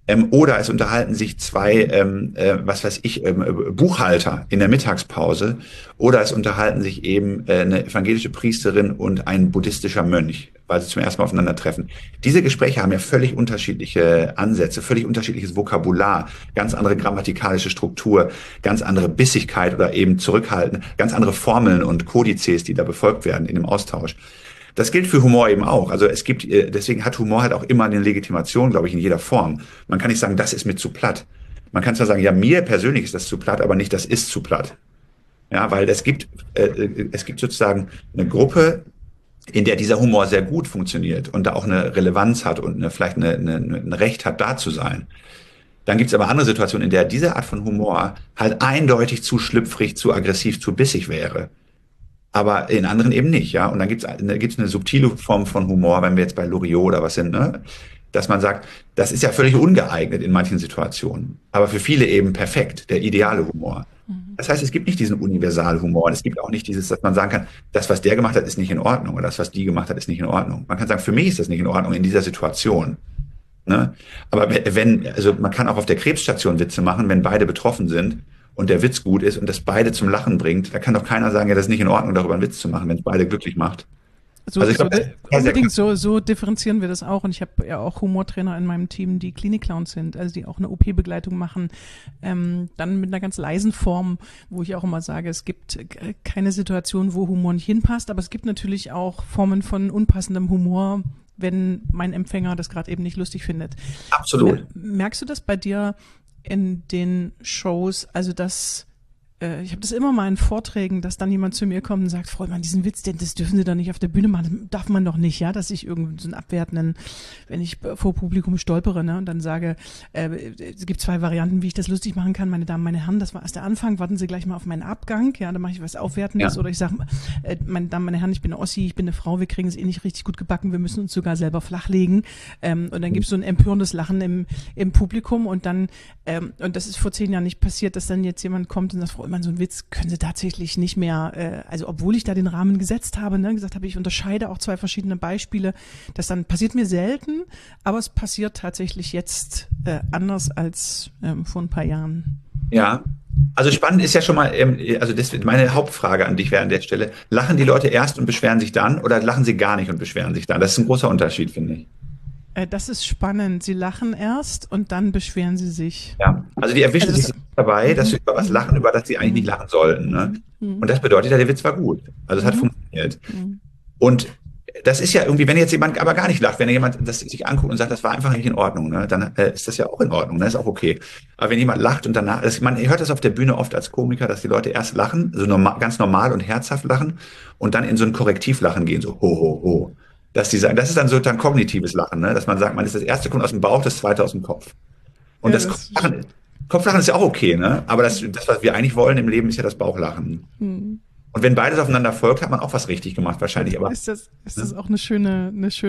Oder es unterhalten sich zwei, Buchhalter in der Mittagspause. Oder es unterhalten sich eben eine evangelische Priesterin und ein buddhistischer Mönch, weil sie zum ersten Mal aufeinandertreffen. Diese Gespräche haben ja völlig unterschiedliche Ansätze, völlig unterschiedliches Vokabular, ganz andere grammatikalische Struktur, ganz andere Bissigkeit oder eben Zurückhalten, ganz andere Formeln und Kodizes, die da befolgt werden in dem Austausch. Das gilt für Humor eben auch. Also deswegen hat Humor halt auch immer eine Legitimation, glaube ich, in jeder Form. Man kann nicht sagen, das ist mir zu platt. Man kann zwar sagen, ja, mir persönlich ist das zu platt, aber nicht, das ist zu platt. Ja, weil es gibt sozusagen eine Gruppe, in der dieser Humor sehr gut funktioniert und da auch eine Relevanz hat und vielleicht ein Recht hat, da zu sein. Dann gibt es aber andere Situationen, in der diese Art von Humor halt eindeutig zu schlüpfrig, zu aggressiv, zu bissig wäre. Aber in anderen eben nicht, ja. Und dann gibt's eine subtile Form von Humor, wenn wir jetzt bei Loriot oder was sind, ne? Dass man sagt, das ist ja völlig ungeeignet in manchen Situationen. Aber für viele eben perfekt, der ideale Humor. Das heißt, es gibt nicht diesen Universalhumor. Und es gibt auch nicht dieses, dass man sagen kann, das, was der gemacht hat, ist nicht in Ordnung. Oder das, was die gemacht hat, ist nicht in Ordnung. Man kann sagen, für mich ist das nicht in Ordnung in dieser Situation. Ne? Aber also man kann auch auf der Krebsstation Witze machen, wenn beide betroffen sind und der Witz gut ist und das beide zum Lachen bringt, da kann doch keiner sagen, ja, das ist nicht in Ordnung, darüber einen Witz zu machen, wenn es beide glücklich macht. So differenzieren wir das auch. Und ich habe ja auch Humortrainer in meinem Team, die Klinik-Clowns sind, also die auch eine OP-Begleitung machen. Dann mit einer ganz leisen Form, wo ich auch immer sage, es gibt keine Situation, wo Humor nicht hinpasst, aber es gibt natürlich auch Formen von unpassendem Humor, wenn mein Empfänger das gerade eben nicht lustig findet. Absolut. Merkst du das bei dir in den Shows, also dass ich habe das immer mal in Vorträgen, dass dann jemand zu mir kommt und sagt, Frau Ullmann, diesen Witz, das dürfen Sie doch nicht auf der Bühne machen, das darf man doch nicht, ja, dass ich irgendwie so einen abwertenden, wenn ich vor Publikum stolpere, ne, und dann sage, es gibt zwei Varianten, wie ich das lustig machen kann, meine Damen, meine Herren, das war erst der Anfang, warten Sie gleich mal auf meinen Abgang, ja, dann mache ich was Aufwertendes, oder ich sage, meine Damen, meine Herren, ich bin eine Ossi, ich bin eine Frau, wir kriegen es eh nicht richtig gut gebacken, wir müssen uns sogar selber flachlegen, und dann gibt es so ein empörendes Lachen im Publikum und dann, und das ist vor 10 Jahren nicht passiert, dass dann jetzt jemand kommt und sagt, Frau Ullmann, so ein Witz können Sie tatsächlich nicht mehr, also obwohl ich da den Rahmen gesetzt habe, ne, gesagt habe, ich unterscheide auch 2 verschiedene Beispiele, das dann passiert mir selten, aber es passiert tatsächlich jetzt anders als vor ein paar Jahren. Ja, also spannend ist ja schon mal, also das meine Hauptfrage an dich wäre an der Stelle, lachen die Leute erst und beschweren sich dann oder lachen sie gar nicht und beschweren sich dann? Das ist ein großer Unterschied, finde ich. Das ist spannend. Sie lachen erst und dann beschweren sie sich. Ja, also die erwischen sich dabei, dass sie über was lachen, über das sie eigentlich nicht lachen sollten. Ne? Und das bedeutet ja, der Witz war gut. Also es hat funktioniert. Und das ist ja irgendwie, wenn jetzt jemand aber gar nicht lacht, wenn jemand das sich anguckt und sagt, das war einfach nicht in Ordnung, ne, dann ist das ja auch in Ordnung, ne, ist auch okay. Aber wenn jemand lacht und danach, man hört das auf der Bühne oft als Komiker, dass die Leute erst lachen, so ganz normal und herzhaft lachen und dann in so ein Korrektivlachen gehen, so ho, ho, ho. Dass die sagen, das ist dann so ein kognitives Lachen, ne? Dass man sagt, das erste kommt aus dem Bauch, das zweite aus dem Kopf. Und ja, das Kopflachen ist ja auch okay, ne? Aber das, was wir eigentlich wollen im Leben, ist ja das Bauchlachen. Und wenn beides aufeinander folgt, hat man auch was richtig gemacht wahrscheinlich. Aber ist das auch eine schöne,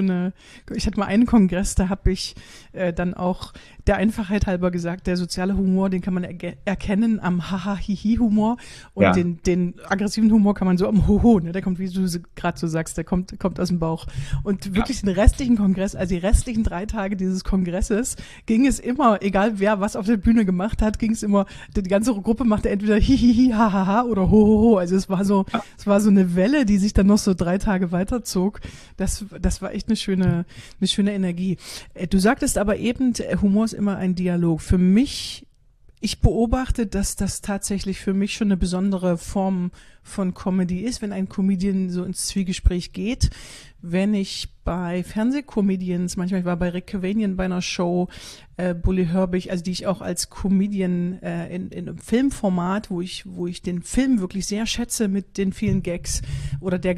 ich hatte mal einen Kongress, da habe ich dann auch der Einfachheit halber gesagt, der soziale Humor, den kann man erkennen am Haha-Hihi-Humor und den aggressiven Humor kann man so am Hoho, ne? Der kommt, wie du gerade so sagst, der kommt aus dem Bauch. Und wirklich den restlichen Kongress, also die restlichen 3 Tage dieses Kongresses, ging es immer, egal wer was auf der Bühne gemacht hat, ging es immer, die ganze Gruppe machte entweder Hihihi, Hahaha oder Hohoho. Also es war so eine Welle, die sich dann noch so 3 Tage weiterzog. Das war echt eine schöne Energie. Du sagtest aber eben, Humor ist immer ein Dialog. Für mich, ich beobachte, dass das tatsächlich für mich schon eine besondere Form von Comedy ist, wenn ein Comedian so ins Zwiegespräch geht. Wenn ich bei Fernsehcomedians, manchmal, ich war bei Rick Cavanian bei einer Show, Bully Herbig, also die ich auch als Comedian in einem Filmformat, wo ich den Film wirklich sehr schätze mit den vielen Gags oder der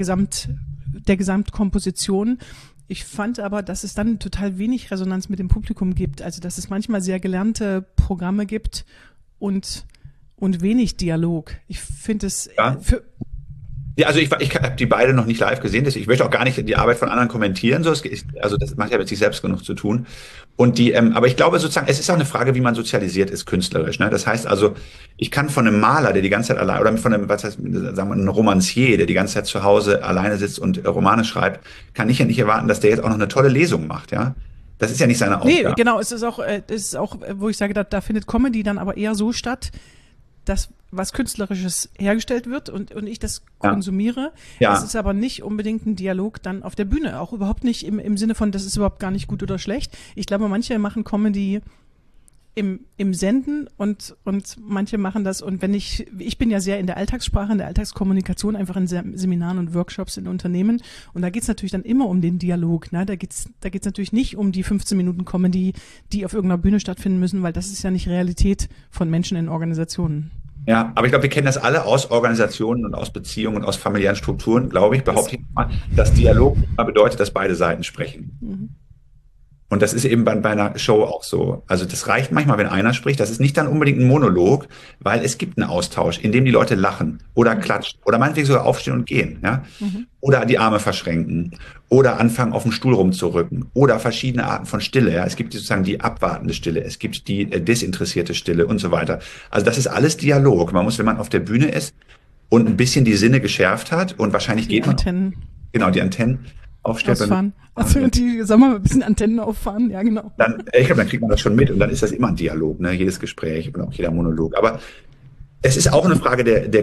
Gesamtkomposition. Ich fand aber, dass es dann total wenig Resonanz mit dem Publikum gibt. Also, dass es manchmal sehr gelernte Programme gibt und wenig Dialog. Ich finde es ja, also ich habe die beide noch nicht live gesehen, deswegen ich möchte auch gar nicht die Arbeit von anderen kommentieren. Also das macht ja mit sich selbst genug zu tun. Und aber ich glaube sozusagen, es ist auch eine Frage, wie man sozialisiert ist künstlerisch. Ne? Das heißt also, ich kann von einem Maler, der die ganze Zeit allein, oder von einem, sagen wir, einem Romancier, der die ganze Zeit zu Hause alleine sitzt und Romane schreibt, kann ich ja nicht erwarten, dass der jetzt auch noch eine tolle Lesung macht, ja. Das ist ja nicht seine Aufgabe. Nee, genau, es ist auch, wo ich sage, da findet Comedy dann aber eher so statt, dass was Künstlerisches hergestellt wird und ich das konsumiere. Ja. Es ist aber nicht unbedingt ein Dialog dann auf der Bühne, auch überhaupt nicht im Sinne von, das ist überhaupt gar nicht gut oder schlecht. Ich glaube, manche machen Comedy im Senden und manche machen das, und wenn ich bin ja sehr in der Alltagssprache, in der Alltagskommunikation, einfach in Seminaren und Workshops in Unternehmen, und da geht's natürlich dann immer um den Dialog, ne? Da geht's natürlich nicht um die 15 Minuten Comedy, die auf irgendeiner Bühne stattfinden müssen, weil das ist ja nicht Realität von Menschen in Organisationen. Ja, aber ich glaube, wir kennen das alle aus Organisationen und aus Beziehungen und aus familiären Strukturen, glaube ich, behaupte ich mal, dass Dialog immer bedeutet, dass beide Seiten sprechen. Mhm. Und das ist eben bei einer Show auch so. Also das reicht manchmal, wenn einer spricht. Das ist nicht dann unbedingt ein Monolog, weil es gibt einen Austausch, in dem die Leute lachen oder klatschen oder meinetwegen sogar aufstehen und gehen, ja? Oder die Arme verschränken oder anfangen, auf dem Stuhl rumzurücken oder verschiedene Arten von Stille. Ja? Es gibt sozusagen die abwartende Stille, es gibt die desinteressierte Stille und so weiter. Also das ist alles Dialog. Man muss, wenn man auf der Bühne ist und ein bisschen die Sinne geschärft hat, und wahrscheinlich geht man... Genau, die Antennen aufstellt. Ausfahren. Also sagen wir mal, ein bisschen Antennen auffahren, ja genau. Dann, ich glaube, dann kriegt man das schon mit, und dann ist das immer ein Dialog, ne? Jedes Gespräch und auch jeder Monolog. Aber es ist auch eine Frage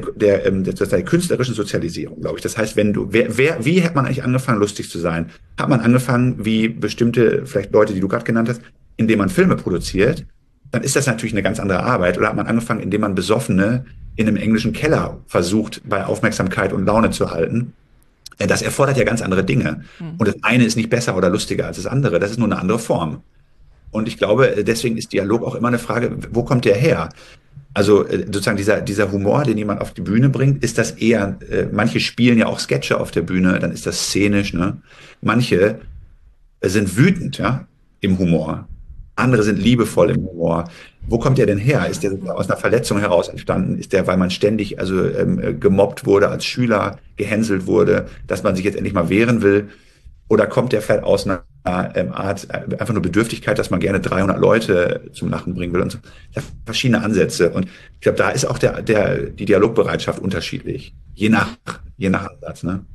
der künstlerischen Sozialisierung, glaube ich. Das heißt, wie hat man eigentlich angefangen, lustig zu sein? Hat man angefangen, wie bestimmte, vielleicht Leute, die du gerade genannt hast, indem man Filme produziert? Dann ist das natürlich eine ganz andere Arbeit. Oder hat man angefangen, indem man Besoffene in einem englischen Keller versucht, bei Aufmerksamkeit und Laune zu halten? Das erfordert ja ganz andere Dinge. Und das eine ist nicht besser oder lustiger als das andere. Das ist nur eine andere Form. Und ich glaube, deswegen ist Dialog auch immer eine Frage, wo kommt der her? Also sozusagen dieser Humor, den jemand auf die Bühne bringt, ist das eher, manche spielen ja auch Sketche auf der Bühne, dann ist das szenisch, ne? Manche sind wütend, ja, im Humor. Andere sind liebevoll im Humor. Wo kommt der denn her? Ist der aus einer Verletzung heraus entstanden? Ist der, weil man ständig gemobbt wurde als Schüler, gehänselt wurde, dass man sich jetzt endlich mal wehren will? Oder kommt der vielleicht aus einer Art, einfach nur Bedürftigkeit, dass man gerne 300 Leute zum Lachen bringen will? Und so. Ja, verschiedene Ansätze. Und ich glaube, da ist auch die Dialogbereitschaft unterschiedlich. Je nach Ansatz, ne?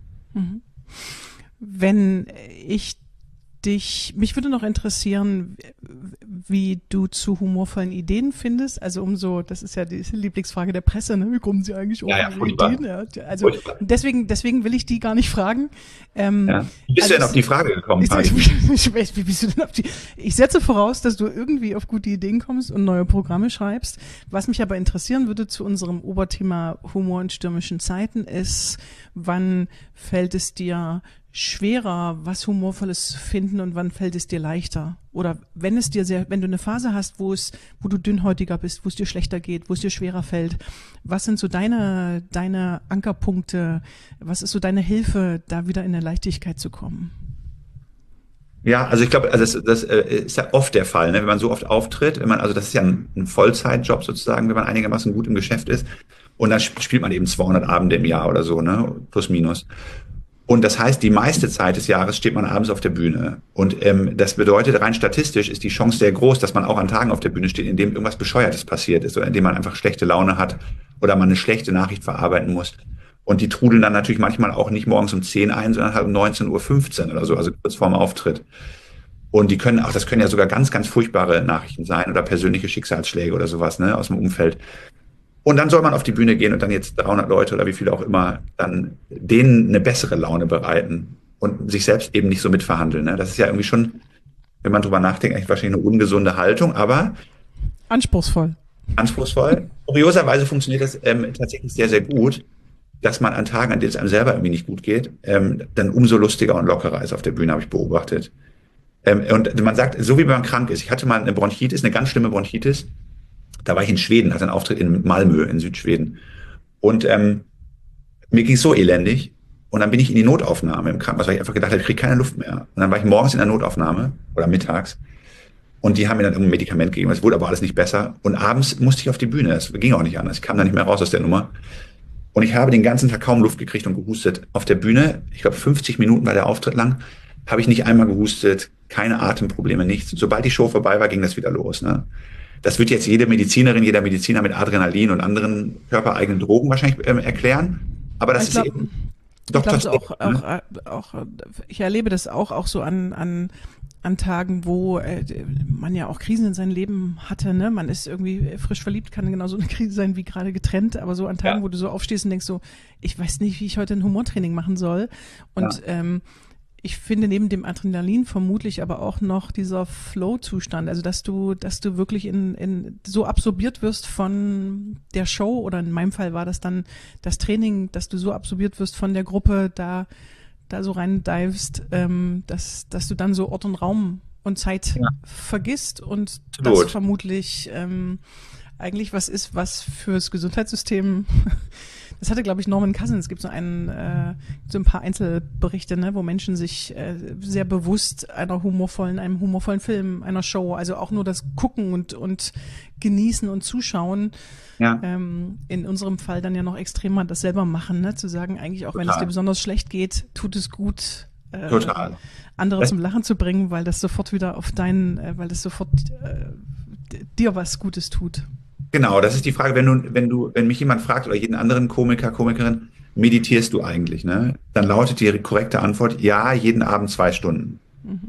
Wenn mich würde noch interessieren, wie du zu humorvollen Ideen findest. Also das ist ja die Lieblingsfrage der Presse, ne? Wie kommen sie eigentlich auf Ideen? Ja, also deswegen will ich die gar nicht fragen. Wie bist du denn auf die Frage gekommen? Wie bist du denn auf die? Ich setze voraus, dass du irgendwie auf gute Ideen kommst und neue Programme schreibst. Was mich aber interessieren würde zu unserem Oberthema Humor in stürmischen Zeiten ist, wann fällt es dir schwerer, was Humorvolles zu finden, und wann fällt es dir leichter? Oder wenn du eine Phase hast, wo du dünnhäutiger bist, wo es dir schlechter geht, wo es dir schwerer fällt, was sind so deine Ankerpunkte? Was ist so deine Hilfe, da wieder in eine Leichtigkeit zu kommen? Ja, also ich glaube, das ist ja oft der Fall, ne? Wenn man so oft auftritt, das ist ja ein Vollzeitjob sozusagen, wenn man einigermaßen gut im Geschäft ist, und dann spielt man eben 200 Abende im Jahr oder so, ne? Plus minus. Und das heißt, die meiste Zeit des Jahres steht man abends auf der Bühne. Und das bedeutet, rein statistisch ist die Chance sehr groß, dass man auch an Tagen auf der Bühne steht, in dem irgendwas Bescheuertes passiert ist oder in dem man einfach schlechte Laune hat oder man eine schlechte Nachricht verarbeiten muss. Und die trudeln dann natürlich manchmal auch nicht morgens um 10 ein, sondern halt um 19:15 Uhr oder so, also kurz vorm Auftritt. Und das können ja sogar ganz, ganz furchtbare Nachrichten sein oder persönliche Schicksalsschläge oder sowas, ne, aus dem Umfeld. Und dann soll man auf die Bühne gehen und dann jetzt 300 Leute oder wie viele auch immer, dann denen eine bessere Laune bereiten und sich selbst eben nicht so mitverhandeln. Ne? Das ist ja irgendwie schon, wenn man drüber nachdenkt, eigentlich wahrscheinlich eine ungesunde Haltung, aber anspruchsvoll. Kurioserweise funktioniert das tatsächlich sehr, sehr gut, dass man an Tagen, an denen es einem selber irgendwie nicht gut geht, dann umso lustiger und lockerer ist auf der Bühne, habe ich beobachtet. Und man sagt, so wie man krank ist. Ich hatte mal eine Bronchitis, eine ganz schlimme Bronchitis. Da war ich in Schweden, hatte einen Auftritt in Malmö in Südschweden. Und mir ging es so elendig. Und dann bin ich in die Notaufnahme im Krankenhaus, weil ich einfach gedacht habe, ich kriege keine Luft mehr. Und dann war ich morgens in der Notaufnahme oder mittags. Und die haben mir dann irgendein Medikament gegeben. Es wurde aber alles nicht besser. Und abends musste ich auf die Bühne. Es ging auch nicht anders. Ich kam da nicht mehr raus aus der Nummer. Und ich habe den ganzen Tag kaum Luft gekriegt und gehustet. Auf der Bühne, ich glaube 50 Minuten war der Auftritt lang, habe ich nicht einmal gehustet, keine Atemprobleme, nichts. Und sobald die Show vorbei war, ging das wieder los. Ne? Das wird jetzt jede Medizinerin, jeder Mediziner mit Adrenalin und anderen körpereigenen Drogen wahrscheinlich erklären. Aber das ist eben... Doch, ich erlebe das auch so an an Tagen, wo man ja auch Krisen in seinem Leben hatte, ne? Man ist irgendwie frisch verliebt, kann genauso eine Krise sein wie gerade getrennt, aber so an Tagen, wo du so aufstehst und denkst so, ich weiß nicht, wie ich heute ein Humortraining machen soll. Und ich finde neben dem Adrenalin vermutlich aber auch noch dieser Flow-Zustand, also dass du wirklich in so absorbiert wirst von der Show, oder in meinem Fall war das dann das Training, dass du so absorbiert wirst von der Gruppe, da so rein divest, dass du dann so Ort und Raum und Zeit vergisst, und das vermutlich eigentlich was ist, was fürs Gesundheitssystem, das hatte, glaube ich, Norman Cousins, es gibt so ein paar Einzelberichte, ne, wo Menschen sich sehr bewusst einem humorvollen Film, einer Show, also auch nur das Gucken und Genießen und Zuschauen, in unserem Fall dann ja noch extremer das selber machen, ne, zu sagen, eigentlich auch wenn es dir besonders schlecht geht, tut es gut, andere zum Lachen zu bringen, weil das sofort wieder weil das sofort dir was Gutes tut. Genau, das ist die Frage, wenn mich jemand fragt oder jeden anderen Komiker, Komikerin, meditierst du eigentlich, ne? Dann lautet die korrekte Antwort, ja, jeden Abend 2 Stunden.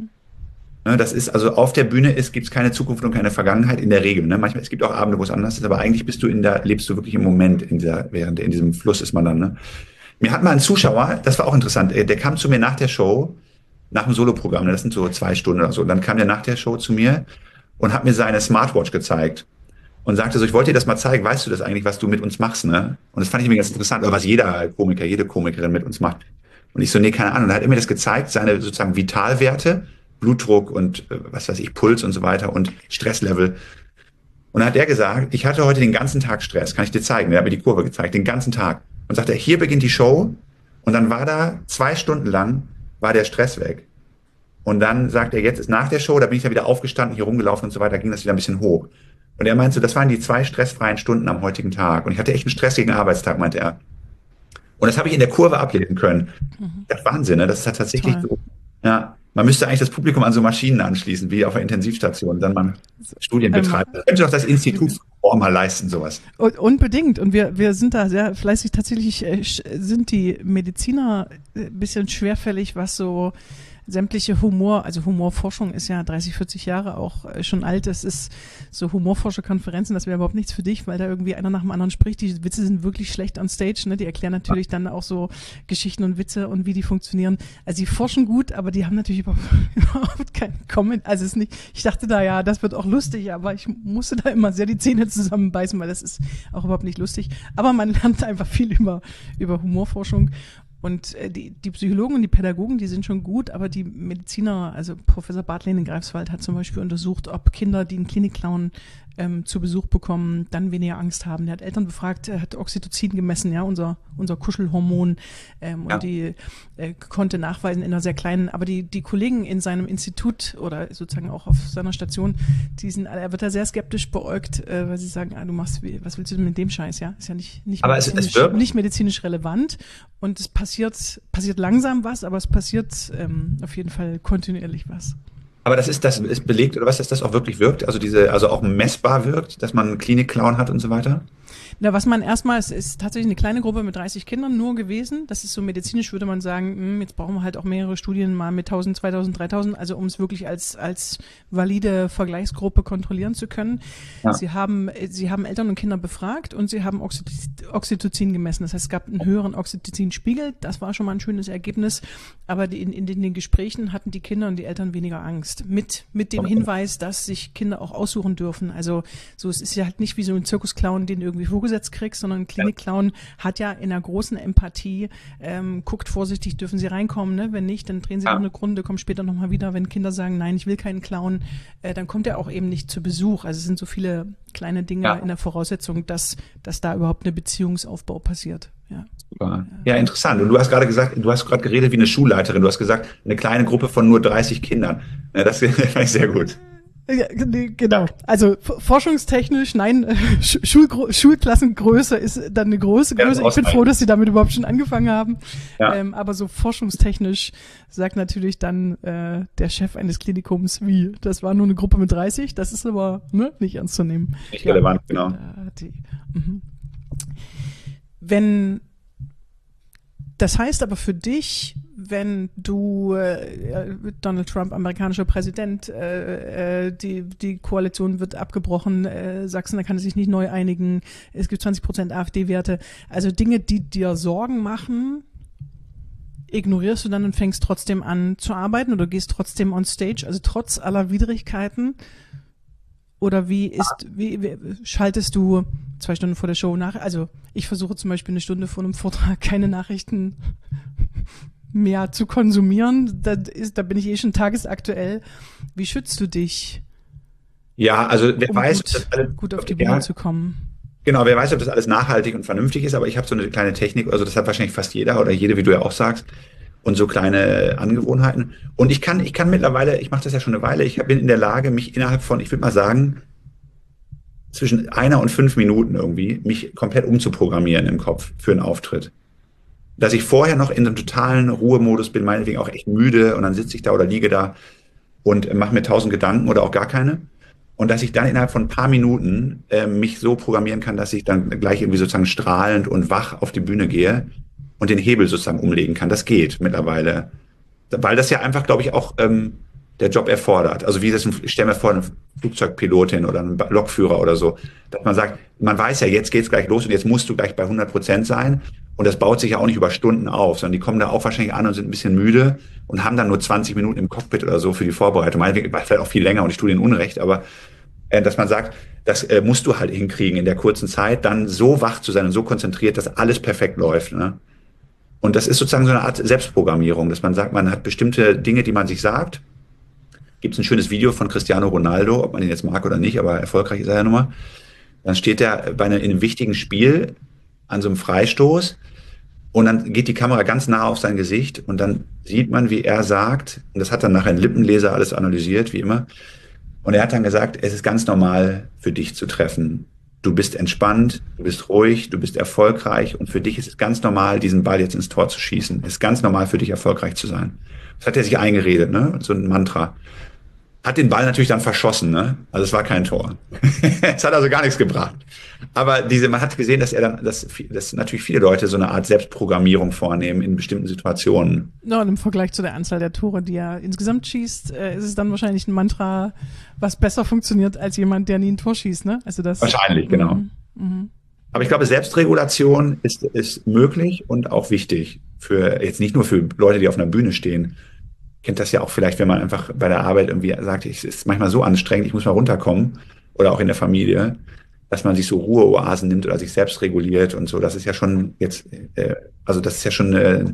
Ne, das ist, also auf der Bühne gibt es keine Zukunft und keine Vergangenheit in der Regel, ne? Manchmal, es gibt auch Abende, wo es anders ist, aber eigentlich lebst du wirklich im Moment, in diesem Fluss ist man dann, ne? Mir hat mal ein Zuschauer, das war auch interessant, der kam zu mir nach der Show, nach dem Soloprogramm, ne? Das sind so 2 Stunden oder so, und dann kam der nach der Show zu mir und hat mir seine Smartwatch gezeigt. Und sagte so, ich wollte dir das mal zeigen, weißt du das eigentlich, was du mit uns machst, ne? Und das fand ich mir ganz interessant, oder was jeder Komiker, jede Komikerin mit uns macht. Und ich so, nee, keine Ahnung. Und dann hat er mir das gezeigt, seine sozusagen Vitalwerte, Blutdruck und was weiß ich, Puls und so weiter und Stresslevel. Und dann hat er gesagt, ich hatte heute den ganzen Tag Stress, kann ich dir zeigen. Er hat mir die Kurve gezeigt, den ganzen Tag. Und sagte, hier beginnt die Show. Und dann war da 2 Stunden lang, war der Stress weg. Und dann sagt er, jetzt ist nach der Show, da bin ich ja wieder aufgestanden, hier rumgelaufen und so weiter, ging das wieder ein bisschen hoch. Und er meinte so, das waren die 2 stressfreien Stunden am heutigen Tag. Und ich hatte echt einen stressigen Arbeitstag, meinte er. Und das habe ich in der Kurve ablesen können. Das ist Wahnsinn, ne? Das ist halt tatsächlich so. Ja, man müsste eigentlich das Publikum an so Maschinen anschließen, wie auf einer Intensivstation, dann man Studien betreibt. Das könnte doch das Institut mal leisten, sowas. Unbedingt. Und wir sind da sehr fleißig. Tatsächlich sind die Mediziner ein bisschen schwerfällig, was so sämtliche Humorforschung ist ja 30, 40 Jahre auch schon alt. Das ist so Humorforscherkonferenzen, das wäre überhaupt nichts für dich, weil da irgendwie einer nach dem anderen spricht. Die Witze sind wirklich schlecht on stage, ne? Die erklären natürlich dann auch so Geschichten und Witze und wie die funktionieren. Also die forschen gut, aber die haben natürlich überhaupt keinen Comment. Also es ist nicht, ich dachte da, ja, das wird auch lustig, aber ich musste da immer sehr die Zähne zusammenbeißen, weil das ist auch überhaupt nicht lustig. Aber man lernt einfach viel über Humorforschung. Und die Psychologen und die Pädagogen, die sind schon gut, aber die Mediziner, also Professor Bartlen in Greifswald hat zum Beispiel untersucht, ob Kinder, die einen Klinikclown zu Besuch bekommen, dann weniger Angst haben. Der hat Eltern befragt, er hat Oxytocin gemessen, ja, unser Kuschelhormon, und die konnte nachweisen in einer sehr kleinen, aber die Kollegen in seinem Institut oder sozusagen auch auf seiner Station, er wird da sehr skeptisch beäugt, weil sie sagen, was willst du denn mit dem Scheiß, ja? Ist ja nicht medizinisch relevant, und es passiert langsam was, aber es passiert auf jeden Fall kontinuierlich was. Aber das ist belegt, oder was, dass das auch wirklich wirkt? Also auch messbar wirkt, dass man einen Klinik-Clown hat und so weiter? Na, was man erstmal, es ist tatsächlich eine kleine Gruppe mit 30 Kindern nur gewesen. Das ist so medizinisch, würde man sagen, jetzt brauchen wir halt auch mehrere Studien mal mit 1000, 2000, 3000, also um es wirklich als valide Vergleichsgruppe kontrollieren zu können. Ja. Sie haben Eltern und Kinder befragt und sie haben Oxytocin gemessen. Das heißt, es gab einen höheren Oxytocin-Spiegel. Das war schon mal ein schönes Ergebnis. Aber in den Gesprächen hatten die Kinder und die Eltern weniger Angst. Mit dem Hinweis, dass sich Kinder auch aussuchen dürfen. Also so, es ist ja halt nicht wie so ein Zirkusclown, den du irgendwie vorgesetzt kriegst, sondern ein Klinik-Clown hat ja in einer großen Empathie, guckt vorsichtig, dürfen sie reinkommen, ne? Wenn nicht, dann drehen sie noch eine Runde, kommen später nochmal wieder. Wenn Kinder sagen, nein, ich will keinen Clown, dann kommt er auch eben nicht zu Besuch. Also es sind so viele kleine Dinge in der Voraussetzung, dass da überhaupt eine Beziehungsaufbau passiert. Ja. Super. Ja, interessant. Und du hast gerade geredet wie eine Schulleiterin. Du hast gesagt, eine kleine Gruppe von nur 30 Kindern. Ja, das fand ich sehr gut. Ja, genau. Also forschungstechnisch, nein, Schulklassengröße ist dann eine große Größe. Ich bin froh, dass sie damit überhaupt schon angefangen haben. Ja. Aber so forschungstechnisch sagt natürlich dann der Chef eines Klinikums, das war nur eine Gruppe mit 30, das ist aber nicht ernst zu nehmen. Nicht relevant, genau. Das heißt aber für dich, wenn du Donald Trump, amerikanischer Präsident, die Koalition wird abgebrochen, Sachsen, da kann es sich nicht neu einigen, es gibt 20% AfD-Werte, also Dinge, die dir Sorgen machen, ignorierst du dann und fängst trotzdem an zu arbeiten oder gehst trotzdem on stage, also trotz aller Widrigkeiten? Oder wie schaltest du 2 Stunden vor der Show nach? Also ich versuche zum Beispiel 1 Stunde vor einem Vortrag keine Nachrichten mehr zu konsumieren. Da bin ich eh schon tagesaktuell. Wie schützt du dich? Ja, also wer weiß, gut auf die Bühne zu kommen. Genau, wer weiß, ob das alles nachhaltig und vernünftig ist, aber ich habe so eine kleine Technik, also das hat wahrscheinlich fast jeder oder jede, wie du ja auch sagst, und so kleine Angewohnheiten. Und ich kann mittlerweile, ich mache das ja schon eine Weile, ich bin in der Lage, mich innerhalb von, ich würde mal sagen, zwischen 1 und 5 Minuten irgendwie, mich komplett umzuprogrammieren im Kopf für einen Auftritt. Dass ich vorher noch in einem totalen Ruhemodus bin, meinetwegen auch echt müde und dann sitze ich da oder liege da und mache mir 1000 Gedanken oder auch gar keine. Und dass ich dann innerhalb von ein paar Minuten mich so programmieren kann, dass ich dann gleich irgendwie sozusagen strahlend und wach auf die Bühne gehe und den Hebel sozusagen umlegen kann. Das geht mittlerweile. Weil das ja einfach, glaube ich, auch der Job erfordert. Also wie das, ich stelle mir vor, eine Flugzeugpilotin oder einen Lokführer oder so, dass man sagt, man weiß ja, jetzt geht's gleich los und jetzt musst du gleich bei 100% sein. Und das baut sich ja auch nicht über Stunden auf, sondern die kommen da auch wahrscheinlich an und sind ein bisschen müde und haben dann nur 20 Minuten im Cockpit oder so für die Vorbereitung. Meinetwegen vielleicht auch viel länger und ich tue denen Unrecht, aber dass man sagt, das musst du halt hinkriegen in der kurzen Zeit, dann so wach zu sein und so konzentriert, dass alles perfekt läuft. Ne? Und das ist sozusagen so eine Art Selbstprogrammierung, dass man sagt, man hat bestimmte Dinge, die man sich sagt. Gibt es ein schönes Video von Cristiano Ronaldo, ob man ihn jetzt mag oder nicht, aber erfolgreich ist er ja nun mal. Dann steht er in einem wichtigen Spiel an so einem Freistoß und dann geht die Kamera ganz nah auf sein Gesicht und dann sieht man, wie er sagt, und das hat dann nachher ein Lippenleser alles analysiert, wie immer, und er hat dann gesagt, es ist ganz normal für dich zu treffen. Du bist entspannt, du bist ruhig, du bist erfolgreich und für dich ist es ganz normal, diesen Ball jetzt ins Tor zu schießen. Es ist ganz normal für dich, erfolgreich zu sein. Das hat er sich eingeredet, ne? So ein Mantra. Hat den Ball natürlich dann verschossen, ne? Also es war kein Tor. Es hat also gar nichts gebracht. Aber man hat gesehen, dass natürlich viele Leute so eine Art Selbstprogrammierung vornehmen in bestimmten Situationen. Ja, und im Vergleich zu der Anzahl der Tore, die er insgesamt schießt, ist es dann wahrscheinlich ein Mantra, was besser funktioniert als jemand, der nie ein Tor schießt, ne? Also das. Wahrscheinlich, genau. Aber ich glaube, Selbstregulation ist möglich und auch wichtig jetzt nicht nur für Leute, die auf einer Bühne stehen. Kennt das ja auch vielleicht, wenn man einfach bei der Arbeit irgendwie sagt, es ist manchmal so anstrengend, ich muss mal runterkommen oder auch in der Familie, dass man sich so Ruheoasen nimmt oder sich selbst reguliert und so. Das ist ja schon jetzt, das ist ja schon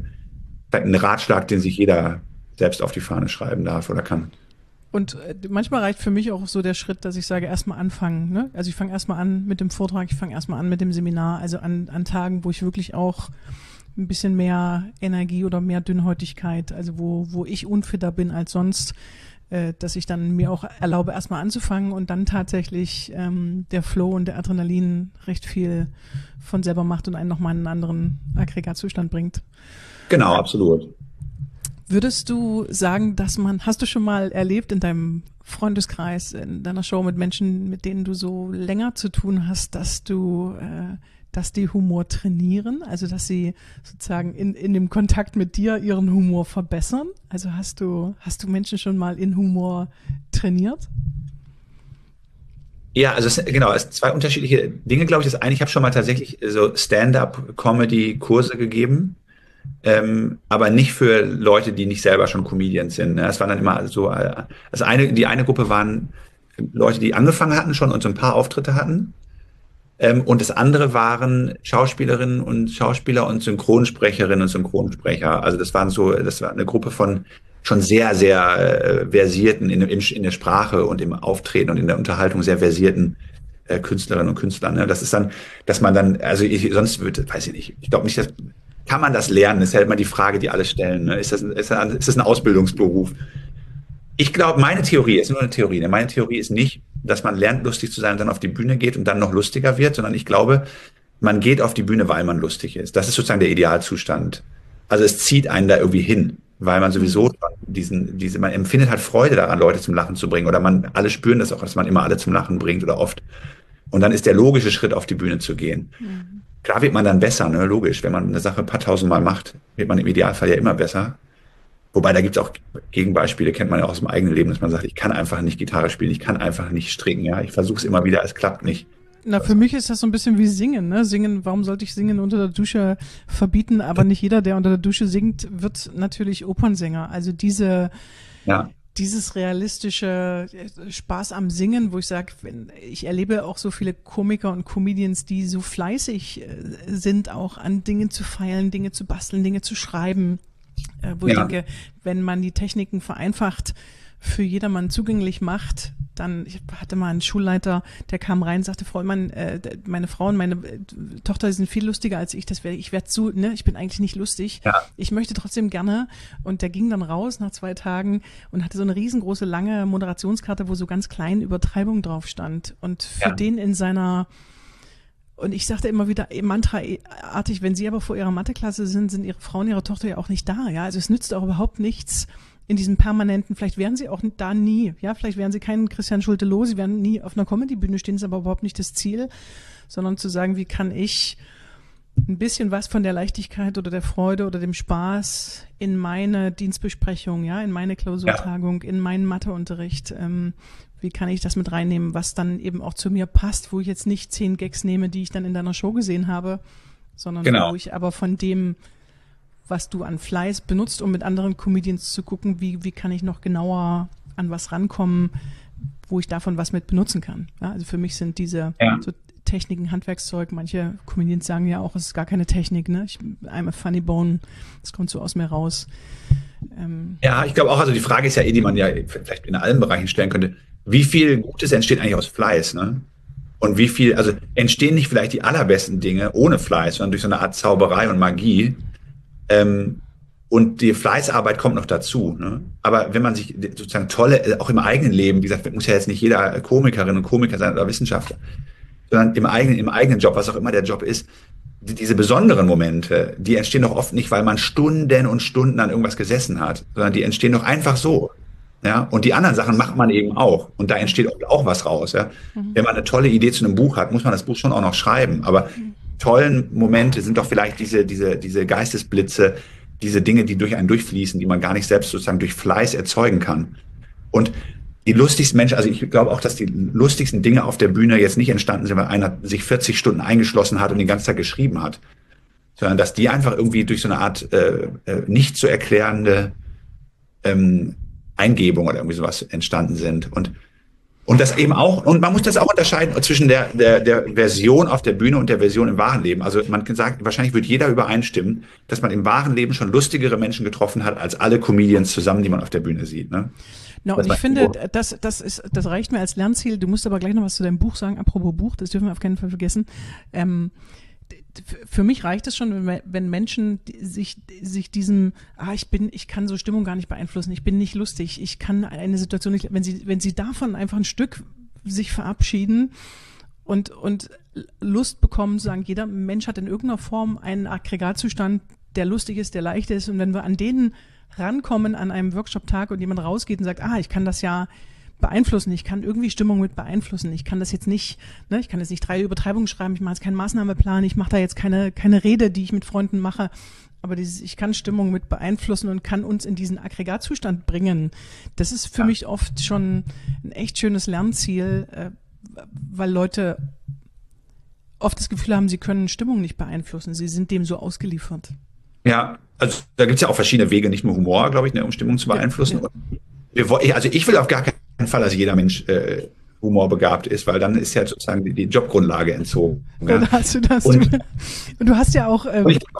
ein Ratschlag, den sich jeder selbst auf die Fahne schreiben darf oder kann. Und manchmal reicht für mich auch so der Schritt, dass ich sage, erstmal anfangen. Ne? Also ich fange erstmal an mit dem Vortrag, ich fange erstmal an mit dem Seminar, also an Tagen, wo ich wirklich auch ein bisschen mehr Energie oder mehr Dünnhäutigkeit, also wo ich unfitter bin als sonst, dass ich dann mir auch erlaube, erstmal anzufangen und dann tatsächlich der Flow und der Adrenalin recht viel von selber macht und einen nochmal in einen anderen Aggregatzustand bringt. Genau, absolut. Würdest du sagen, hast du schon mal erlebt in deinem Freundeskreis, in deiner Show mit Menschen, mit denen du so länger zu tun hast, dass die Humor trainieren, also dass sie sozusagen in dem Kontakt mit dir ihren Humor verbessern? Also hast du Menschen schon mal in Humor trainiert? Ja, also es sind 2 unterschiedliche Dinge, glaube ich. Das eine, ich habe schon mal tatsächlich so Stand-up-Comedy-Kurse gegeben, aber nicht für Leute, die nicht selber schon Comedians sind. Es waren dann immer so, die eine Gruppe waren Leute, die angefangen hatten schon und so ein paar Auftritte hatten. Und das andere waren Schauspielerinnen und Schauspieler und Synchronsprecherinnen und Synchronsprecher. Also das war eine Gruppe von schon sehr, sehr versierten in der Sprache und im Auftreten und in der Unterhaltung sehr versierten Künstlerinnen und Künstlern. Ne? Das ist dann, dass man dann, weiß ich nicht, ich glaube nicht, kann man das lernen? Das ist ja immer die Frage, die alle stellen. Ne? Ist das ein Ausbildungsberuf? Ich glaube, meine Theorie ist nur eine Theorie. Ne? Meine Theorie ist nicht, dass man lernt, lustig zu sein und dann auf die Bühne geht und dann noch lustiger wird, sondern ich glaube, man geht auf die Bühne, weil man lustig ist. Das ist sozusagen der Idealzustand. Also es zieht einen da irgendwie hin, weil man sowieso man empfindet halt Freude daran, Leute zum Lachen zu bringen. Oder alle spüren das auch, dass man immer alle zum Lachen bringt oder oft. Und dann ist der logische Schritt, auf die Bühne zu gehen. Klar wird man dann besser, ne? Logisch. Wenn man eine Sache ein paar tausendmal macht, wird man im Idealfall ja immer besser. Wobei, da gibt es auch Gegenbeispiele, kennt man ja auch aus dem eigenen Leben, dass man sagt, ich kann einfach nicht Gitarre spielen, ich kann einfach nicht stricken, ja. Ich versuche es immer wieder, es klappt nicht. Na, für mich ist das so ein bisschen wie Singen, ne? Singen, warum sollte ich Singen unter der Dusche verbieten? Aber nicht jeder, der unter der Dusche singt, wird natürlich Opernsänger. Also dieses realistische Spaß am Singen, wo ich sage, ich erlebe auch so viele Komiker und Comedians, die so fleißig sind, auch an Dingen zu feilen, Dinge zu basteln, Dinge zu schreiben, wo ich denke, wenn man die Techniken vereinfacht, für jedermann zugänglich macht, dann, ich hatte mal einen Schulleiter, der kam rein und sagte, Frau Ullmann, meine Frau und meine Tochter sind viel lustiger als ich, ich bin eigentlich nicht lustig, ich möchte trotzdem gerne, und der ging dann raus nach 2 Tagen und hatte so eine riesengroße, lange Moderationskarte, wo so ganz klein Übertreibung drauf stand, und für den in seiner, und ich sagte immer wieder mantraartig, wenn Sie aber vor Ihrer Matheklasse sind Ihre Frau und Ihre Tochter ja auch nicht da, ja, also es nützt auch überhaupt nichts, in diesem permanenten, vielleicht wären sie auch da nie, ja, vielleicht wären sie kein Christian Schulte-Loh, sie werden nie auf einer Comedy-Bühne stehen, ist aber überhaupt nicht das Ziel, sondern zu sagen, wie kann ich ein bisschen was von der Leichtigkeit oder der Freude oder dem Spaß in meine Dienstbesprechung, ja, in meine Klausurtagung, in meinen Matheunterricht, wie kann ich das mit reinnehmen, was dann eben auch zu mir passt, wo ich jetzt nicht 10 Gags nehme, die ich dann in deiner Show gesehen habe, sondern wo ich aber von dem, was du an Fleiß benutzt, um mit anderen Comedians zu gucken, wie kann ich noch genauer an was rankommen, wo ich davon was mit benutzen kann. Ja, also für mich sind diese so Techniken, Handwerkszeug, manche Comedians sagen ja auch, es ist gar keine Technik, ne? I'm a funny bone, das kommt so aus mir raus. Ja, ich glaube auch, also die Frage ist ja die man ja vielleicht in allen Bereichen stellen könnte, wie viel Gutes entsteht eigentlich aus Fleiß, ne? Und wie viel, also entstehen nicht vielleicht die allerbesten Dinge ohne Fleiß, sondern durch so eine Art Zauberei und Magie. Und die Fleißarbeit kommt noch dazu. Ne? Aber wenn man sich sozusagen auch im eigenen Leben, wie gesagt, muss ja jetzt nicht jeder Komikerin und Komiker sein oder Wissenschaftler, sondern im eigenen Job, was auch immer der Job ist, diese besonderen Momente, die entstehen doch oft nicht, weil man Stunden und Stunden an irgendwas gesessen hat, sondern die entstehen doch einfach so. Ja? Und die anderen Sachen macht man eben auch. Und da entsteht auch was raus. Ja? Wenn man eine tolle Idee zu einem Buch hat, muss man das Buch schon auch noch schreiben. Aber tollen Momente sind doch vielleicht diese Geistesblitze, diese Dinge, die durch einen durchfließen, die man gar nicht selbst sozusagen durch Fleiß erzeugen kann. Und die lustigsten Menschen, also ich glaube auch, dass die lustigsten Dinge auf der Bühne jetzt nicht entstanden sind, weil einer sich 40 Stunden eingeschlossen hat und den ganzen Tag geschrieben hat, sondern dass die einfach irgendwie durch so eine Art nicht zu erklärende Eingebung oder irgendwie sowas entstanden sind. Und das eben auch, und man muss das auch unterscheiden zwischen der Version auf der Bühne und der Version im wahren Leben. Also man kann sagen, wahrscheinlich wird jeder übereinstimmen, dass man im wahren Leben schon lustigere Menschen getroffen hat, als alle Comedians zusammen, die man auf der Bühne sieht. Ne? No, und ich finde, das reicht mir als Lernziel. Du musst aber gleich noch was zu deinem Buch sagen. Apropos Buch, das dürfen wir auf keinen Fall vergessen. Für mich reicht es schon, wenn Menschen sich diesem, ich kann so Stimmung gar nicht beeinflussen, ich bin nicht lustig, ich kann eine Situation nicht, wenn sie davon einfach ein Stück sich verabschieden und Lust bekommen, sagen, jeder Mensch hat in irgendeiner Form einen Aggregatzustand, der lustig ist, der leicht ist, und wenn wir an denen rankommen an einem Workshop-Tag und jemand rausgeht und sagt, ich kann das ja beeinflussen, ich kann irgendwie Stimmung mit beeinflussen, ich kann das jetzt nicht, ne, ich kann jetzt nicht 3 Übertreibungen schreiben, ich mache jetzt keinen Maßnahmeplan, ich mache da jetzt keine Rede, die ich mit Freunden mache, aber ich kann Stimmung mit beeinflussen und kann uns in diesen Aggregatzustand bringen. Das ist für mich oft schon ein echt schönes Lernziel, weil Leute oft das Gefühl haben, sie können Stimmung nicht beeinflussen, sie sind dem so ausgeliefert. Ja, also da gibt es ja auch verschiedene Wege, nicht nur Humor, glaube ich, um Stimmung zu beeinflussen. Ja. Also ich will auf gar keinen Fall, dass jeder Mensch humorbegabt ist, weil dann ist ja sozusagen die Jobgrundlage entzogen. Ja. Dann hast du das. Und du hast ja auch...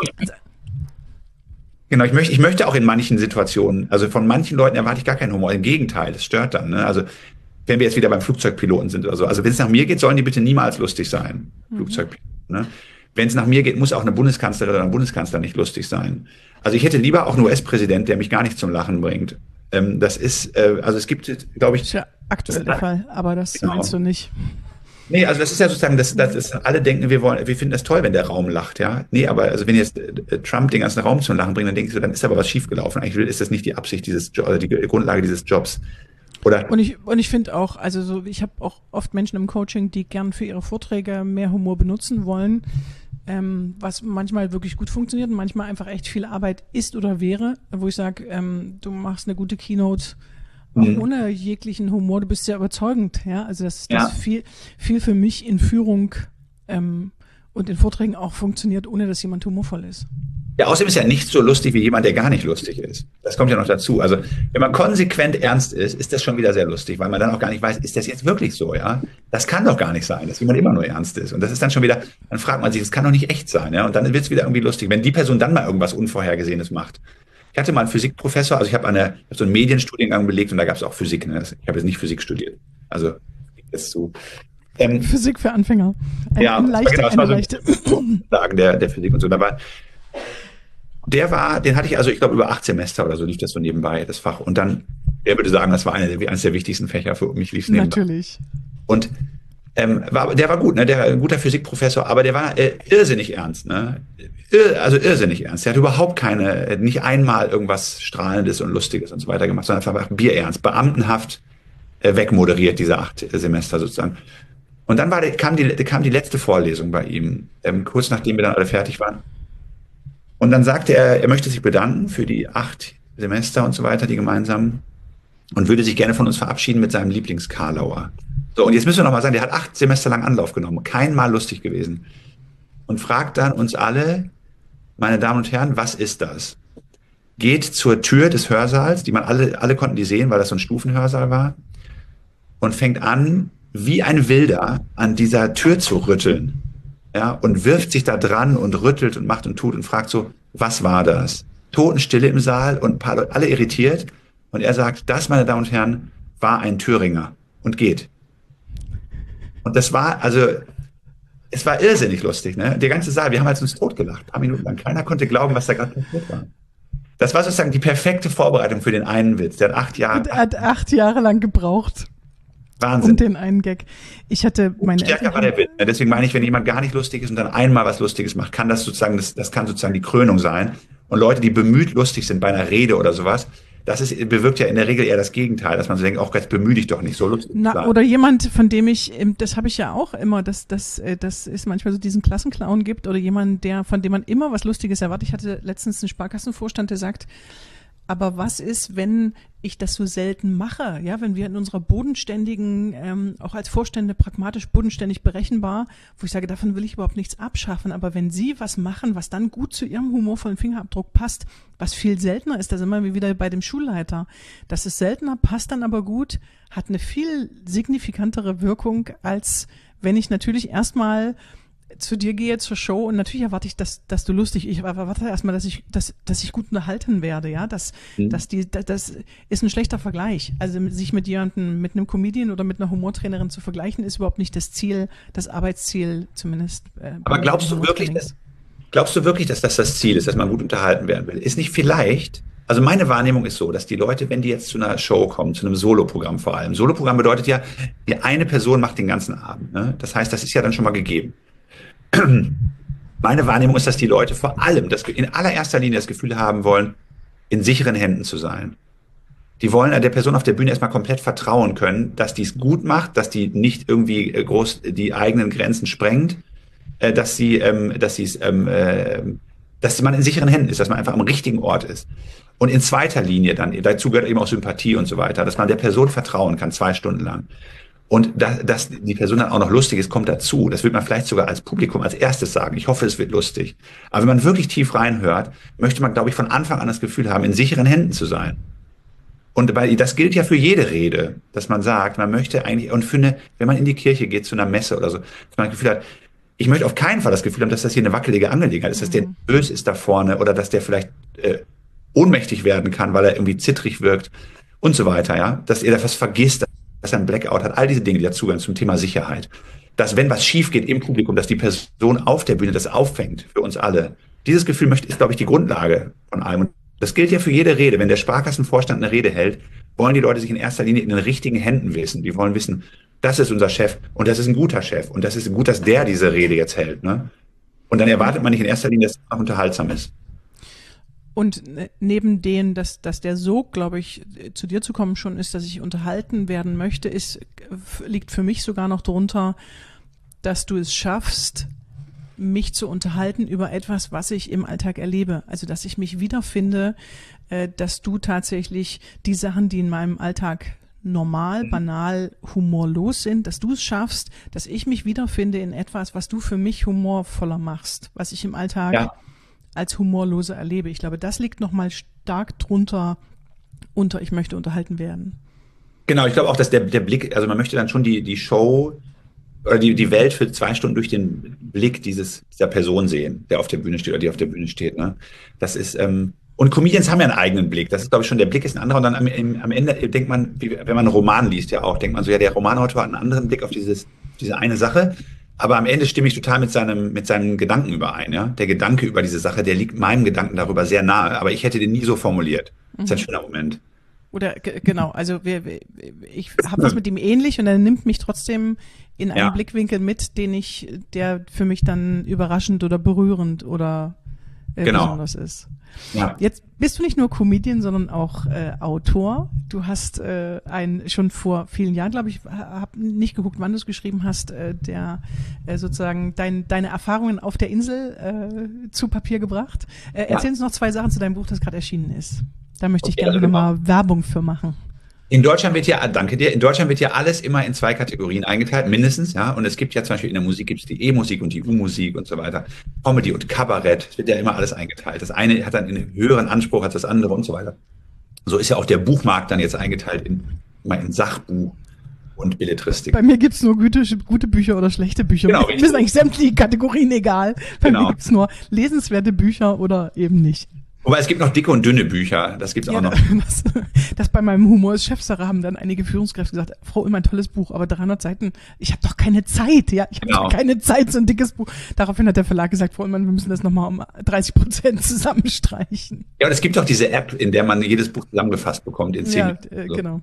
Genau, ich möchte auch in manchen Situationen, also von manchen Leuten erwarte ich gar keinen Humor. Im Gegenteil, das stört dann. Ne? Also wenn wir jetzt wieder beim Flugzeugpiloten sind oder so. Also wenn es nach mir geht, sollen die bitte niemals lustig sein. Flugzeugpiloten. Ne? Wenn es nach mir geht, muss auch eine Bundeskanzlerin oder ein Bundeskanzler nicht lustig sein. Also ich hätte lieber auch einen US-Präsident, der mich gar nicht zum Lachen bringt. Das ist, also es gibt, glaube ich... Das ist ja aktuell der Fall, aber das meinst du nicht. Nee, also das ist ja sozusagen, das ist, alle denken, wir finden das toll, wenn der Raum lacht, ja. Nee, aber also wenn jetzt Trump den ganzen Raum zum Lachen bringt, dann denkst du, dann ist aber was schiefgelaufen. Eigentlich ist das nicht die Absicht oder die Grundlage dieses Jobs. Oder? Und ich finde auch, also so, ich habe auch oft Menschen im Coaching, die gern für ihre Vorträge mehr Humor benutzen wollen. was manchmal wirklich gut funktioniert und manchmal einfach echt viel Arbeit ist oder wäre, wo ich sage, du machst eine gute Keynote auch ohne jeglichen Humor, du bist sehr überzeugend, ja, also das viel für mich in Führung und in Vorträgen auch funktioniert, ohne dass jemand humorvoll ist. Ja, außerdem ist ja nicht so lustig wie jemand, der gar nicht lustig ist. Das kommt ja noch dazu. Also, wenn man konsequent ernst ist, ist das schon wieder sehr lustig, weil man dann auch gar nicht weiß, ist das jetzt wirklich so, ja? Das kann doch gar nicht sein, dass jemand immer nur ernst ist. Und das ist dann schon wieder, dann fragt man sich, das kann doch nicht echt sein, ja? Und dann wird es wieder irgendwie lustig, wenn die Person dann mal irgendwas Unvorhergesehenes macht. Ich hatte mal einen Physikprofessor, also ich habe so einen Medienstudiengang belegt und da gab es auch Physik. Ne? Ich habe jetzt nicht Physik studiert. Also, jetzt zu. Physik für Anfänger. Eine leichte Sagen der Physik und so. Den hatte ich also, ich glaube, über 8 Semester oder so lief das so nebenbei, das Fach. Und dann, er würde sagen, das war eines der wichtigsten Fächer für mich, lief nebenbei. Natürlich. Und der war gut, ne? Der war ein guter Physikprofessor, aber der war irrsinnig ernst, ne? Also irrsinnig ernst. Der hat überhaupt nicht einmal irgendwas Strahlendes und Lustiges und so weiter gemacht, sondern einfach bierernst, beamtenhaft wegmoderiert, diese 8 Semester sozusagen. Und dann kam die letzte Vorlesung bei ihm, kurz nachdem wir dann alle fertig waren. Und dann sagte er möchte sich bedanken für die 8 Semester und so weiter, die gemeinsamen, und würde sich gerne von uns verabschieden mit seinem Lieblings-Karlauer. So, und jetzt müssen wir noch mal sagen, der hat 8 Semester lang Anlauf genommen, kein Mal lustig gewesen. Und fragt dann uns alle, meine Damen und Herren, was ist das? Geht zur Tür des Hörsaals, die man alle konnten die sehen, weil das so ein Stufenhörsaal war, und fängt an, wie ein Wilder an dieser Tür zu rütteln. Ja, und wirft sich da dran und rüttelt und macht und tut und fragt so, was war das? Totenstille im Saal und ein paar Leute, alle irritiert. Und er sagt, das, meine Damen und Herren, war ein Thüringer und geht. Und es war irrsinnig lustig, ne? Der ganze Saal, wir haben uns totgelacht, ein paar Minuten lang. Keiner konnte glauben, was da gerade passiert war. Das war sozusagen die perfekte Vorbereitung für den einen Witz. Der hat 8 Jahre lang gebraucht. Wahnsinn. Und den einen Gag. Ich hatte meine Stärker war der Witz. Deswegen meine ich, wenn jemand gar nicht lustig ist und dann einmal was Lustiges macht, kann das kann sozusagen die Krönung sein. Und Leute, die bemüht lustig sind bei einer Rede oder sowas, bewirkt ja in der Regel eher das Gegenteil, dass man so denkt, auch jetzt bemühe dich doch nicht so lustig. Oder jemand, von dem das habe ich ja auch immer, dass es manchmal so diesen Klassenclown gibt oder jemand, von dem man immer was Lustiges erwartet. Ich hatte letztens einen Sparkassenvorstand, der sagt, aber was ist, wenn ich das so selten mache? Ja, wenn wir in unserer bodenständigen, auch als Vorstände pragmatisch bodenständig berechenbar, wo ich sage, davon will ich überhaupt nichts abschaffen, aber wenn Sie was machen, was dann gut zu Ihrem humorvollen Fingerabdruck passt, was viel seltener ist, da sind wir wieder bei dem Schulleiter, das ist seltener, passt dann aber gut, hat eine viel signifikantere Wirkung, als wenn ich natürlich erstmal zu dir gehe zur Show und natürlich erwarte ich, dass du lustig, ich erwarte erstmal, dass ich gut unterhalten werde, ja, das ist ein schlechter Vergleich. Also sich mit einem Comedian oder mit einer Humortrainerin zu vergleichen, ist überhaupt nicht das Ziel, das Arbeitsziel zumindest. Aber glaubst du wirklich, dass das Ziel ist, dass man gut unterhalten werden will? Ist nicht vielleicht, also meine Wahrnehmung ist so, dass die Leute, wenn die jetzt zu einer Show kommen, zu einem Soloprogramm vor allem, Soloprogramm bedeutet ja, die eine Person macht den ganzen Abend, ne? Das heißt, das ist ja dann schon mal gegeben. Meine Wahrnehmung ist, dass die Leute vor allem in allererster Linie das Gefühl haben wollen, in sicheren Händen zu sein. Die wollen der Person auf der Bühne erstmal komplett vertrauen können, dass die es gut macht, dass die nicht irgendwie groß die eigenen Grenzen sprengt, dass man in sicheren Händen ist, dass man einfach am richtigen Ort ist. Und in zweiter Linie dann, dazu gehört eben auch Sympathie und so weiter, dass man der Person vertrauen kann, 2 Stunden lang. Und dass die Person dann auch noch lustig ist, kommt dazu. Das wird man vielleicht sogar als Publikum als erstes sagen. Ich hoffe, es wird lustig. Aber wenn man wirklich tief reinhört, möchte man, glaube ich, von Anfang an das Gefühl haben, in sicheren Händen zu sein. Und das gilt ja für jede Rede, dass man sagt, man möchte eigentlich, wenn man in die Kirche geht, zu einer Messe oder so, dass man das Gefühl hat, ich möchte auf keinen Fall das Gefühl haben, dass das hier eine wackelige Angelegenheit ist, dass der böse ist da vorne oder dass der vielleicht ohnmächtig werden kann, weil er irgendwie zittrig wirkt und so weiter, ja. Dass er das vergisst, dass er ein Blackout hat, all diese Dinge, die dazugehören zum Thema Sicherheit. Dass, wenn was schief geht im Publikum, dass die Person auf der Bühne das auffängt für uns alle. Dieses Gefühl ist, glaube ich, die Grundlage von allem. Und das gilt ja für jede Rede. Wenn der Sparkassenvorstand eine Rede hält, wollen die Leute sich in erster Linie in den richtigen Händen wissen. Die wollen wissen, das ist unser Chef und das ist ein guter Chef und das ist gut, dass der diese Rede jetzt hält. Ne? Und dann erwartet man nicht in erster Linie, dass es auch unterhaltsam ist. Und neben denen, dass der Sog, glaube ich, zu dir zu kommen schon ist, dass ich unterhalten werden möchte, liegt für mich sogar noch drunter, dass du es schaffst, mich zu unterhalten über etwas, was ich im Alltag erlebe. Also, dass ich mich wiederfinde, dass du tatsächlich die Sachen, die in meinem Alltag normal, banal, humorlos sind, dass du es schaffst, dass ich mich wiederfinde in etwas, was du für mich humorvoller machst, was ich im Alltag als humorloser erlebe. Ich glaube, das liegt nochmal stark drunter unter, ich möchte unterhalten werden. Genau, ich glaube auch, dass der Blick, also man möchte dann schon die Show oder die Welt für 2 Stunden durch den Blick dieser Person sehen, der auf der Bühne steht oder die auf der Bühne steht. Ne? Das ist, und Comedians haben ja einen eigenen Blick. Das ist, glaube ich, schon, der Blick ist ein anderer. Und dann am Ende denkt man, wenn man einen Roman liest, ja auch, denkt man so, ja, der Romanautor hat einen anderen Blick auf diese eine Sache. Aber am Ende stimme ich total mit seinem Gedanken überein. Ja? Der Gedanke über diese Sache, der liegt meinem Gedanken darüber sehr nahe. Aber ich hätte den nie so formuliert. Das ist ein schöner Moment. Oder genau, also ich habe was mit ihm ähnlich und er nimmt mich trotzdem in einen Blickwinkel mit, der für mich dann überraschend oder berührend oder besonders ist. Ja. Jetzt bist du nicht nur Comedian, sondern auch Autor. Du hast schon vor vielen Jahren, glaube ich, habe nicht geguckt, wann du es geschrieben hast, der sozusagen deine Erfahrungen auf der Insel zu Papier gebracht. Erzähl uns noch 2 Sachen zu deinem Buch, das gerade erschienen ist. Da möchte ich gerne nochmal Werbung für machen. In Deutschland wird danke dir, in Deutschland wird ja alles immer in 2 Kategorien eingeteilt, mindestens, ja. Und es gibt ja zum Beispiel in der Musik gibt's die E-Musik und die U-Musik und so weiter. Comedy und Kabarett, es wird ja immer alles eingeteilt. Das eine hat dann einen höheren Anspruch als das andere und so weiter. So ist ja auch der Buchmarkt dann jetzt eingeteilt in Sachbuch und Belletristik. Bei mir gibt's nur gute Bücher oder schlechte Bücher. Genau, mir sind eigentlich sämtliche Kategorien egal. Bei mir gibt's nur lesenswerte Bücher oder eben nicht. Wobei es gibt noch dicke und dünne Bücher, das gibt's auch noch. Das bei meinem Humor ist Chefsache haben dann einige Führungskräfte gesagt, Frau Ullmann, tolles Buch, aber 300 Seiten, ich habe doch keine Zeit, ja, ich habe doch keine Zeit, so ein dickes Buch. Daraufhin hat der Verlag gesagt, Frau Ullmann, wir müssen das nochmal um 30% zusammenstreichen. Ja, und es gibt auch diese App, in der man jedes Buch zusammengefasst bekommt in 10 Minuten. Genau.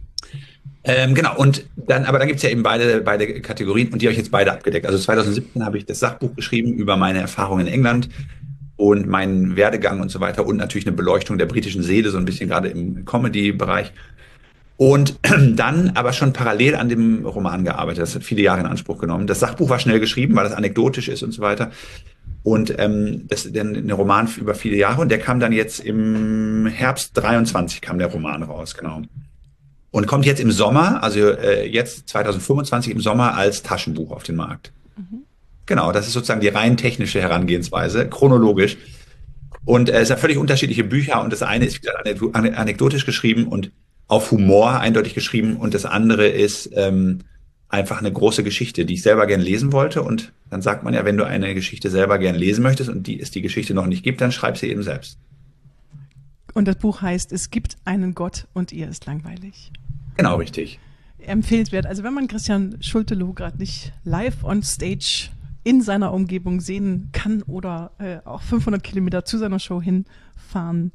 Genau, und dann gibt's ja eben beide Kategorien und die habe ich jetzt beide abgedeckt. Also 2017 habe ich das Sachbuch geschrieben über meine Erfahrungen in England und meinen Werdegang und so weiter und natürlich eine Beleuchtung der britischen Seele, so ein bisschen gerade im Comedy-Bereich. Und dann aber schon parallel an dem Roman gearbeitet. Das hat viele Jahre in Anspruch genommen. Das Sachbuch war schnell geschrieben, weil das anekdotisch ist und so weiter. Und das ist ein Roman über viele Jahre und der kam dann jetzt im Herbst 23 kam der Roman raus, genau. Und kommt jetzt im Sommer, also jetzt 2025 im Sommer als Taschenbuch auf den Markt. Mhm. Genau, das ist sozusagen die rein technische Herangehensweise, chronologisch. Und es sind völlig unterschiedliche Bücher und das eine ist wieder anekdotisch geschrieben und auf Humor eindeutig geschrieben und das andere ist einfach eine große Geschichte, die ich selber gern lesen wollte. Und dann sagt man ja, wenn du eine Geschichte selber gern lesen möchtest und es die Geschichte noch nicht gibt, dann schreib sie eben selbst. Und das Buch heißt, es gibt einen Gott und ihr ist langweilig. Genau, richtig. Empfehlenswert. Also wenn man Christian Schulte-Loh gerade nicht live on stage in seiner Umgebung sehen kann oder auch 500 Kilometer zu seiner Show hinfahren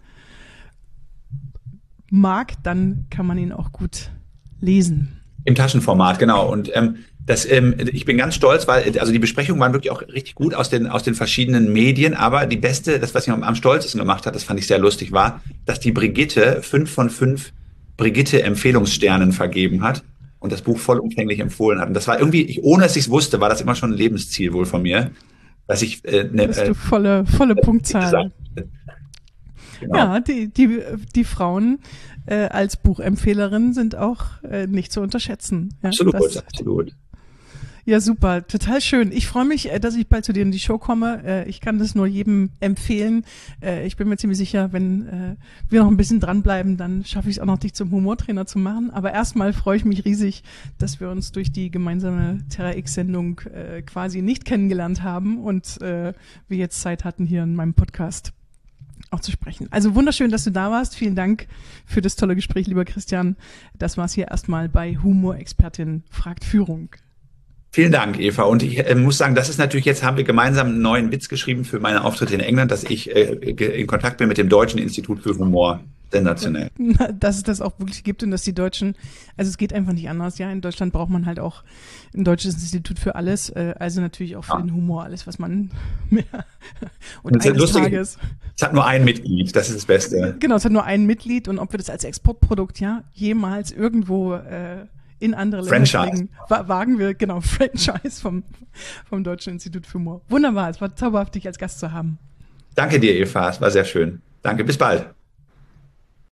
mag, dann kann man ihn auch gut lesen. Im Taschenformat, genau. Und ich bin ganz stolz, weil also die Besprechungen waren wirklich auch richtig gut aus den verschiedenen Medien, aber das, was ich am stolzesten gemacht hat, das fand ich sehr lustig, war, dass die Brigitte 5 von 5 Brigitte-Empfehlungssternen vergeben hat und das Buch vollumfänglich empfohlen hat. Und das war irgendwie, ohne dass ich es wusste, war das immer schon ein Lebensziel wohl von mir, dass ich volle Punktzahl. Genau. Ja, die Frauen als Buchempfehlerinnen sind auch nicht zu unterschätzen. Ja, absolut. Ja, super, total schön. Ich freue mich, dass ich bald zu dir in die Show komme. Ich kann das nur jedem empfehlen. Ich bin mir ziemlich sicher, wenn wir noch ein bisschen dranbleiben, dann schaffe ich es auch noch, dich zum Humortrainer zu machen. Aber erstmal freue ich mich riesig, dass wir uns durch die gemeinsame Terra X-Sendung quasi nicht kennengelernt haben und wir jetzt Zeit hatten, hier in meinem Podcast auch zu sprechen. Also wunderschön, dass du da warst. Vielen Dank für das tolle Gespräch, lieber Christian. Das war's hier erstmal bei Humorexpertin fragt Führung. Vielen Dank, Eva. Und ich muss sagen, das ist natürlich, jetzt haben wir gemeinsam einen neuen Witz geschrieben für meine Auftritte in England, dass ich in Kontakt bin mit dem Deutschen Institut für Humor. Sensationell. Dass es das auch wirklich gibt und dass die Deutschen, also es geht einfach nicht anders. Ja, in Deutschland braucht man halt auch ein deutsches Institut für alles, also natürlich auch für den Humor, alles, was man mehr und eines Tages. Es hat nur ein Mitglied, das ist das Beste. Genau, es hat nur ein Mitglied und ob wir das als Exportprodukt jemals irgendwo in andere Länder fliegen. Wagen wir, genau, Franchise vom Deutschen Institut für Humor. Wunderbar, es war zauberhaft, dich als Gast zu haben. Danke dir, Eva, es war sehr schön. Danke, bis bald.